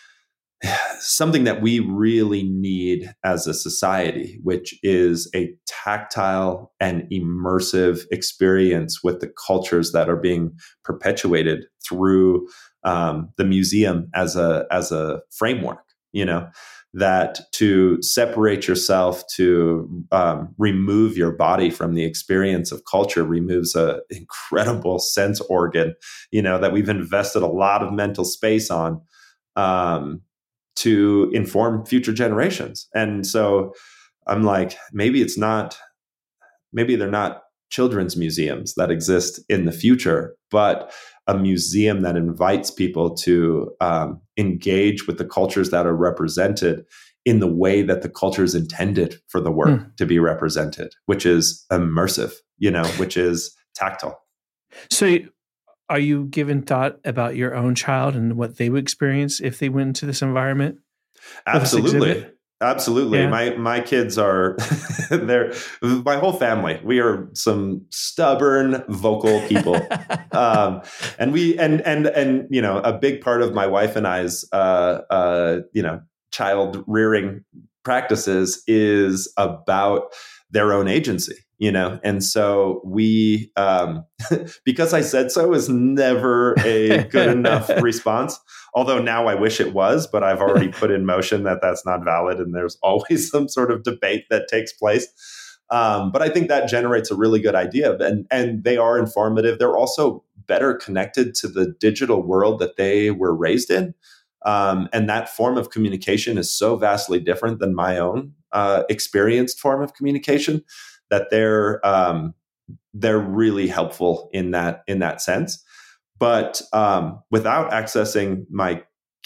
S3: something that we really need as a society, which is a tactile and immersive experience with the cultures that are being perpetuated through um, the museum as a as a framework. You know, that to separate yourself, to um, remove your body from the experience of culture removes an incredible sense organ, you know, that we've invested a lot of mental space on um, to inform future generations. And so I'm like, maybe it's not, maybe they're not children's museums that exist in the future, but a museum that invites people to um, engage with the cultures that are represented in the way that the culture is intended for the work mm. to be represented, which is immersive, you know, which is tactile.
S2: So are you giving thought about your own child and what they would experience if they went into this environment?
S3: Absolutely. Absolutely. Yeah. My my kids are they're my whole family. We are some stubborn, vocal people. um, and we and and and you know, a big part of my wife and I's uh uh you know, child rearing practices is about their own agency, you know. And so we um because I said so is never a good enough response. Although now I wish it was, but I've already put in motion that that's not valid. And there's always some sort of debate that takes place. Um, but I think that generates a really good idea. And, and they are informative. They're also better connected to the digital world that they were raised in. Um, and that form of communication is so vastly different than my own uh, experienced form of communication that they're um, they're really helpful in that in that sense. But um, without accessing my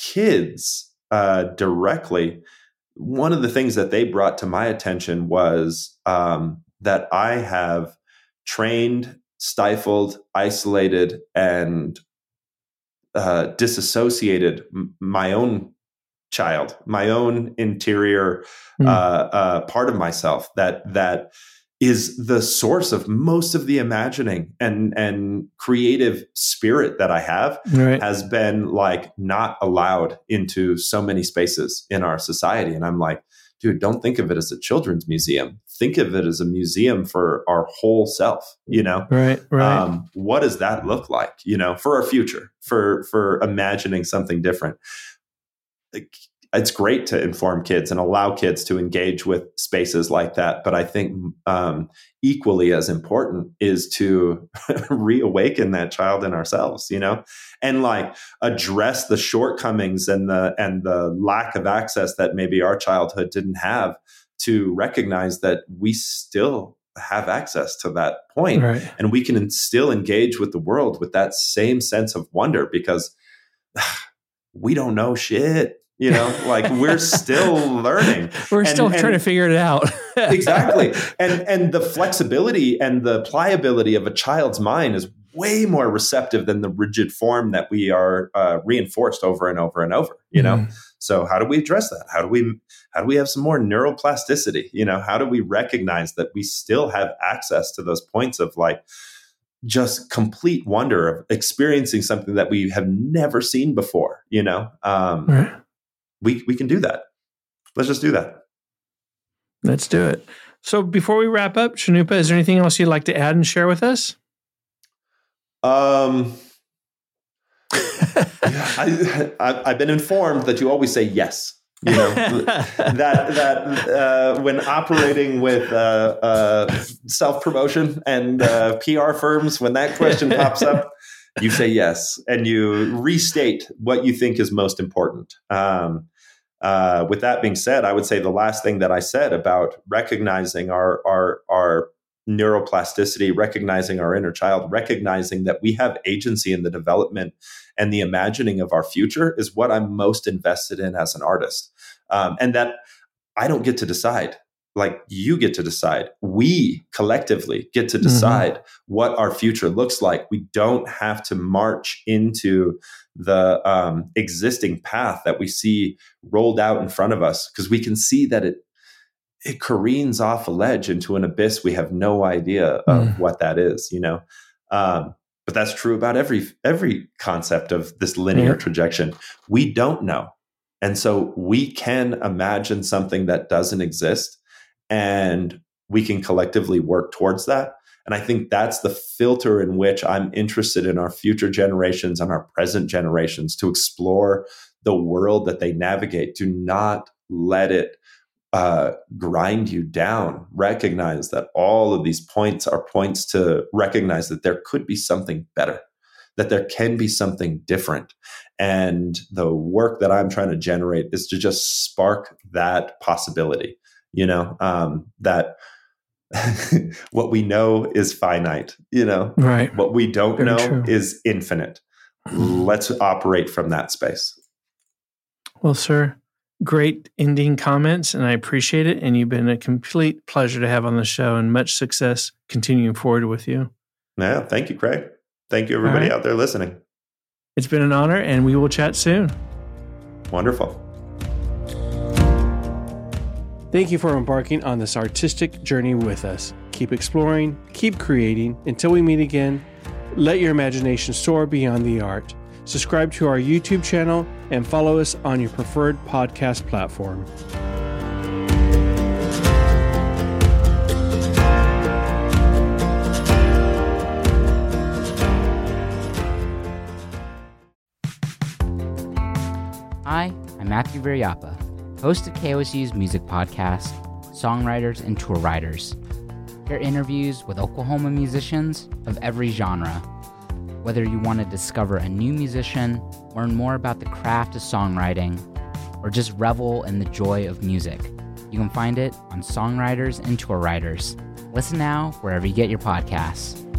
S3: kids uh, directly, one of the things that they brought to my attention was um, that I have trained, stifled, isolated, and uh, disassociated m- my own child, my own interior mm. uh, uh, part of myself that that. is the source of most of the imagining and, and creative spirit that I have right. has been like not allowed into so many spaces in our society. And I'm like, dude, don't think of it as a children's museum. Think of it as a museum for our whole self, you know?
S2: Right, right.
S3: Um, what does that look like, you know, for our future, for, for imagining something different? Like, it's great to inform kids and allow kids to engage with spaces like that. But I think um, equally as important is to reawaken that child in ourselves, you know, and like address the shortcomings and the and the lack of access that maybe our childhood didn't have, to recognize that we still have access to that point. Right. And we can still engage with the world with that same sense of wonder, because we don't know shit. You know, like we're still learning.
S2: We're
S3: and,
S2: still
S3: and,
S2: trying to figure it out.
S3: Exactly. And and the flexibility and the pliability of a child's mind is way more receptive than the rigid form that we are uh, reinforced over and over and over, you know? Mm. So how do we address that? How do we how do we have some more neuroplasticity? You know, how do we recognize that we still have access to those points of like just complete wonder of experiencing something that we have never seen before, you know? Um, right. We we can do that. Let's just do that.
S2: Let's do it. So before we wrap up, Shanupa, is there anything else you'd like to add and share with us?
S3: Um, I, I, I've been informed that you always say yes. You know, that that uh, when operating with uh, uh, self-promotion and uh, P R firms, when that question pops up, you say yes, and you restate what you think is most important. Um, uh, with that being said, I would say the last thing that I said about recognizing our our our neuroplasticity, recognizing our inner child, recognizing that we have agency in the development and the imagining of our future is what I'm most invested in as an artist. Um, and that I don't get to decide. Like, you get to decide. We collectively get to decide mm-hmm. what our future looks like. We don't have to march into the um, existing path that we see rolled out in front of us, because we can see that it it careens off a ledge into an abyss. We have no idea of mm. what that is, you know? Um, but that's true about every, every concept of this linear yeah. trajectory. We don't know. And so we can imagine something that doesn't exist, and we can collectively work towards that. And I think that's the filter in which I'm interested in our future generations and our present generations to explore the world that they navigate. Do not let it Uh, grind you down. Recognize that all of these points are points to recognize that there could be something better, that there can be something different. And the work that I'm trying to generate is to just spark that possibility, you know, um, that what we know is finite, you know,
S2: right.
S3: What we don't
S2: Very
S3: know
S2: true.
S3: is infinite. Let's operate from that space.
S2: Well, sir, great ending comments, and I appreciate it. And you've been a complete pleasure to have on the show, and much success continuing forward with you.
S3: Yeah, thank you, Craig. Thank you, everybody right. out there listening.
S2: It's been an honor, and we will chat soon.
S3: Wonderful.
S2: Thank you for embarking on this artistic journey with us. Keep exploring, keep creating. Until we meet again, let your imagination soar beyond the art. Subscribe to our YouTube channel and follow us on your preferred podcast platform.
S4: Hi, I'm Matthew Viryapa, host of K O S U's music podcast, Songwriters and Tour Writers. Hear interviews with Oklahoma musicians of every genre. Whether you want to discover a new musician, learn more about the craft of songwriting, or just revel in the joy of music, you can find it on Songwriters and Tour Writers. Listen now wherever you get your podcasts.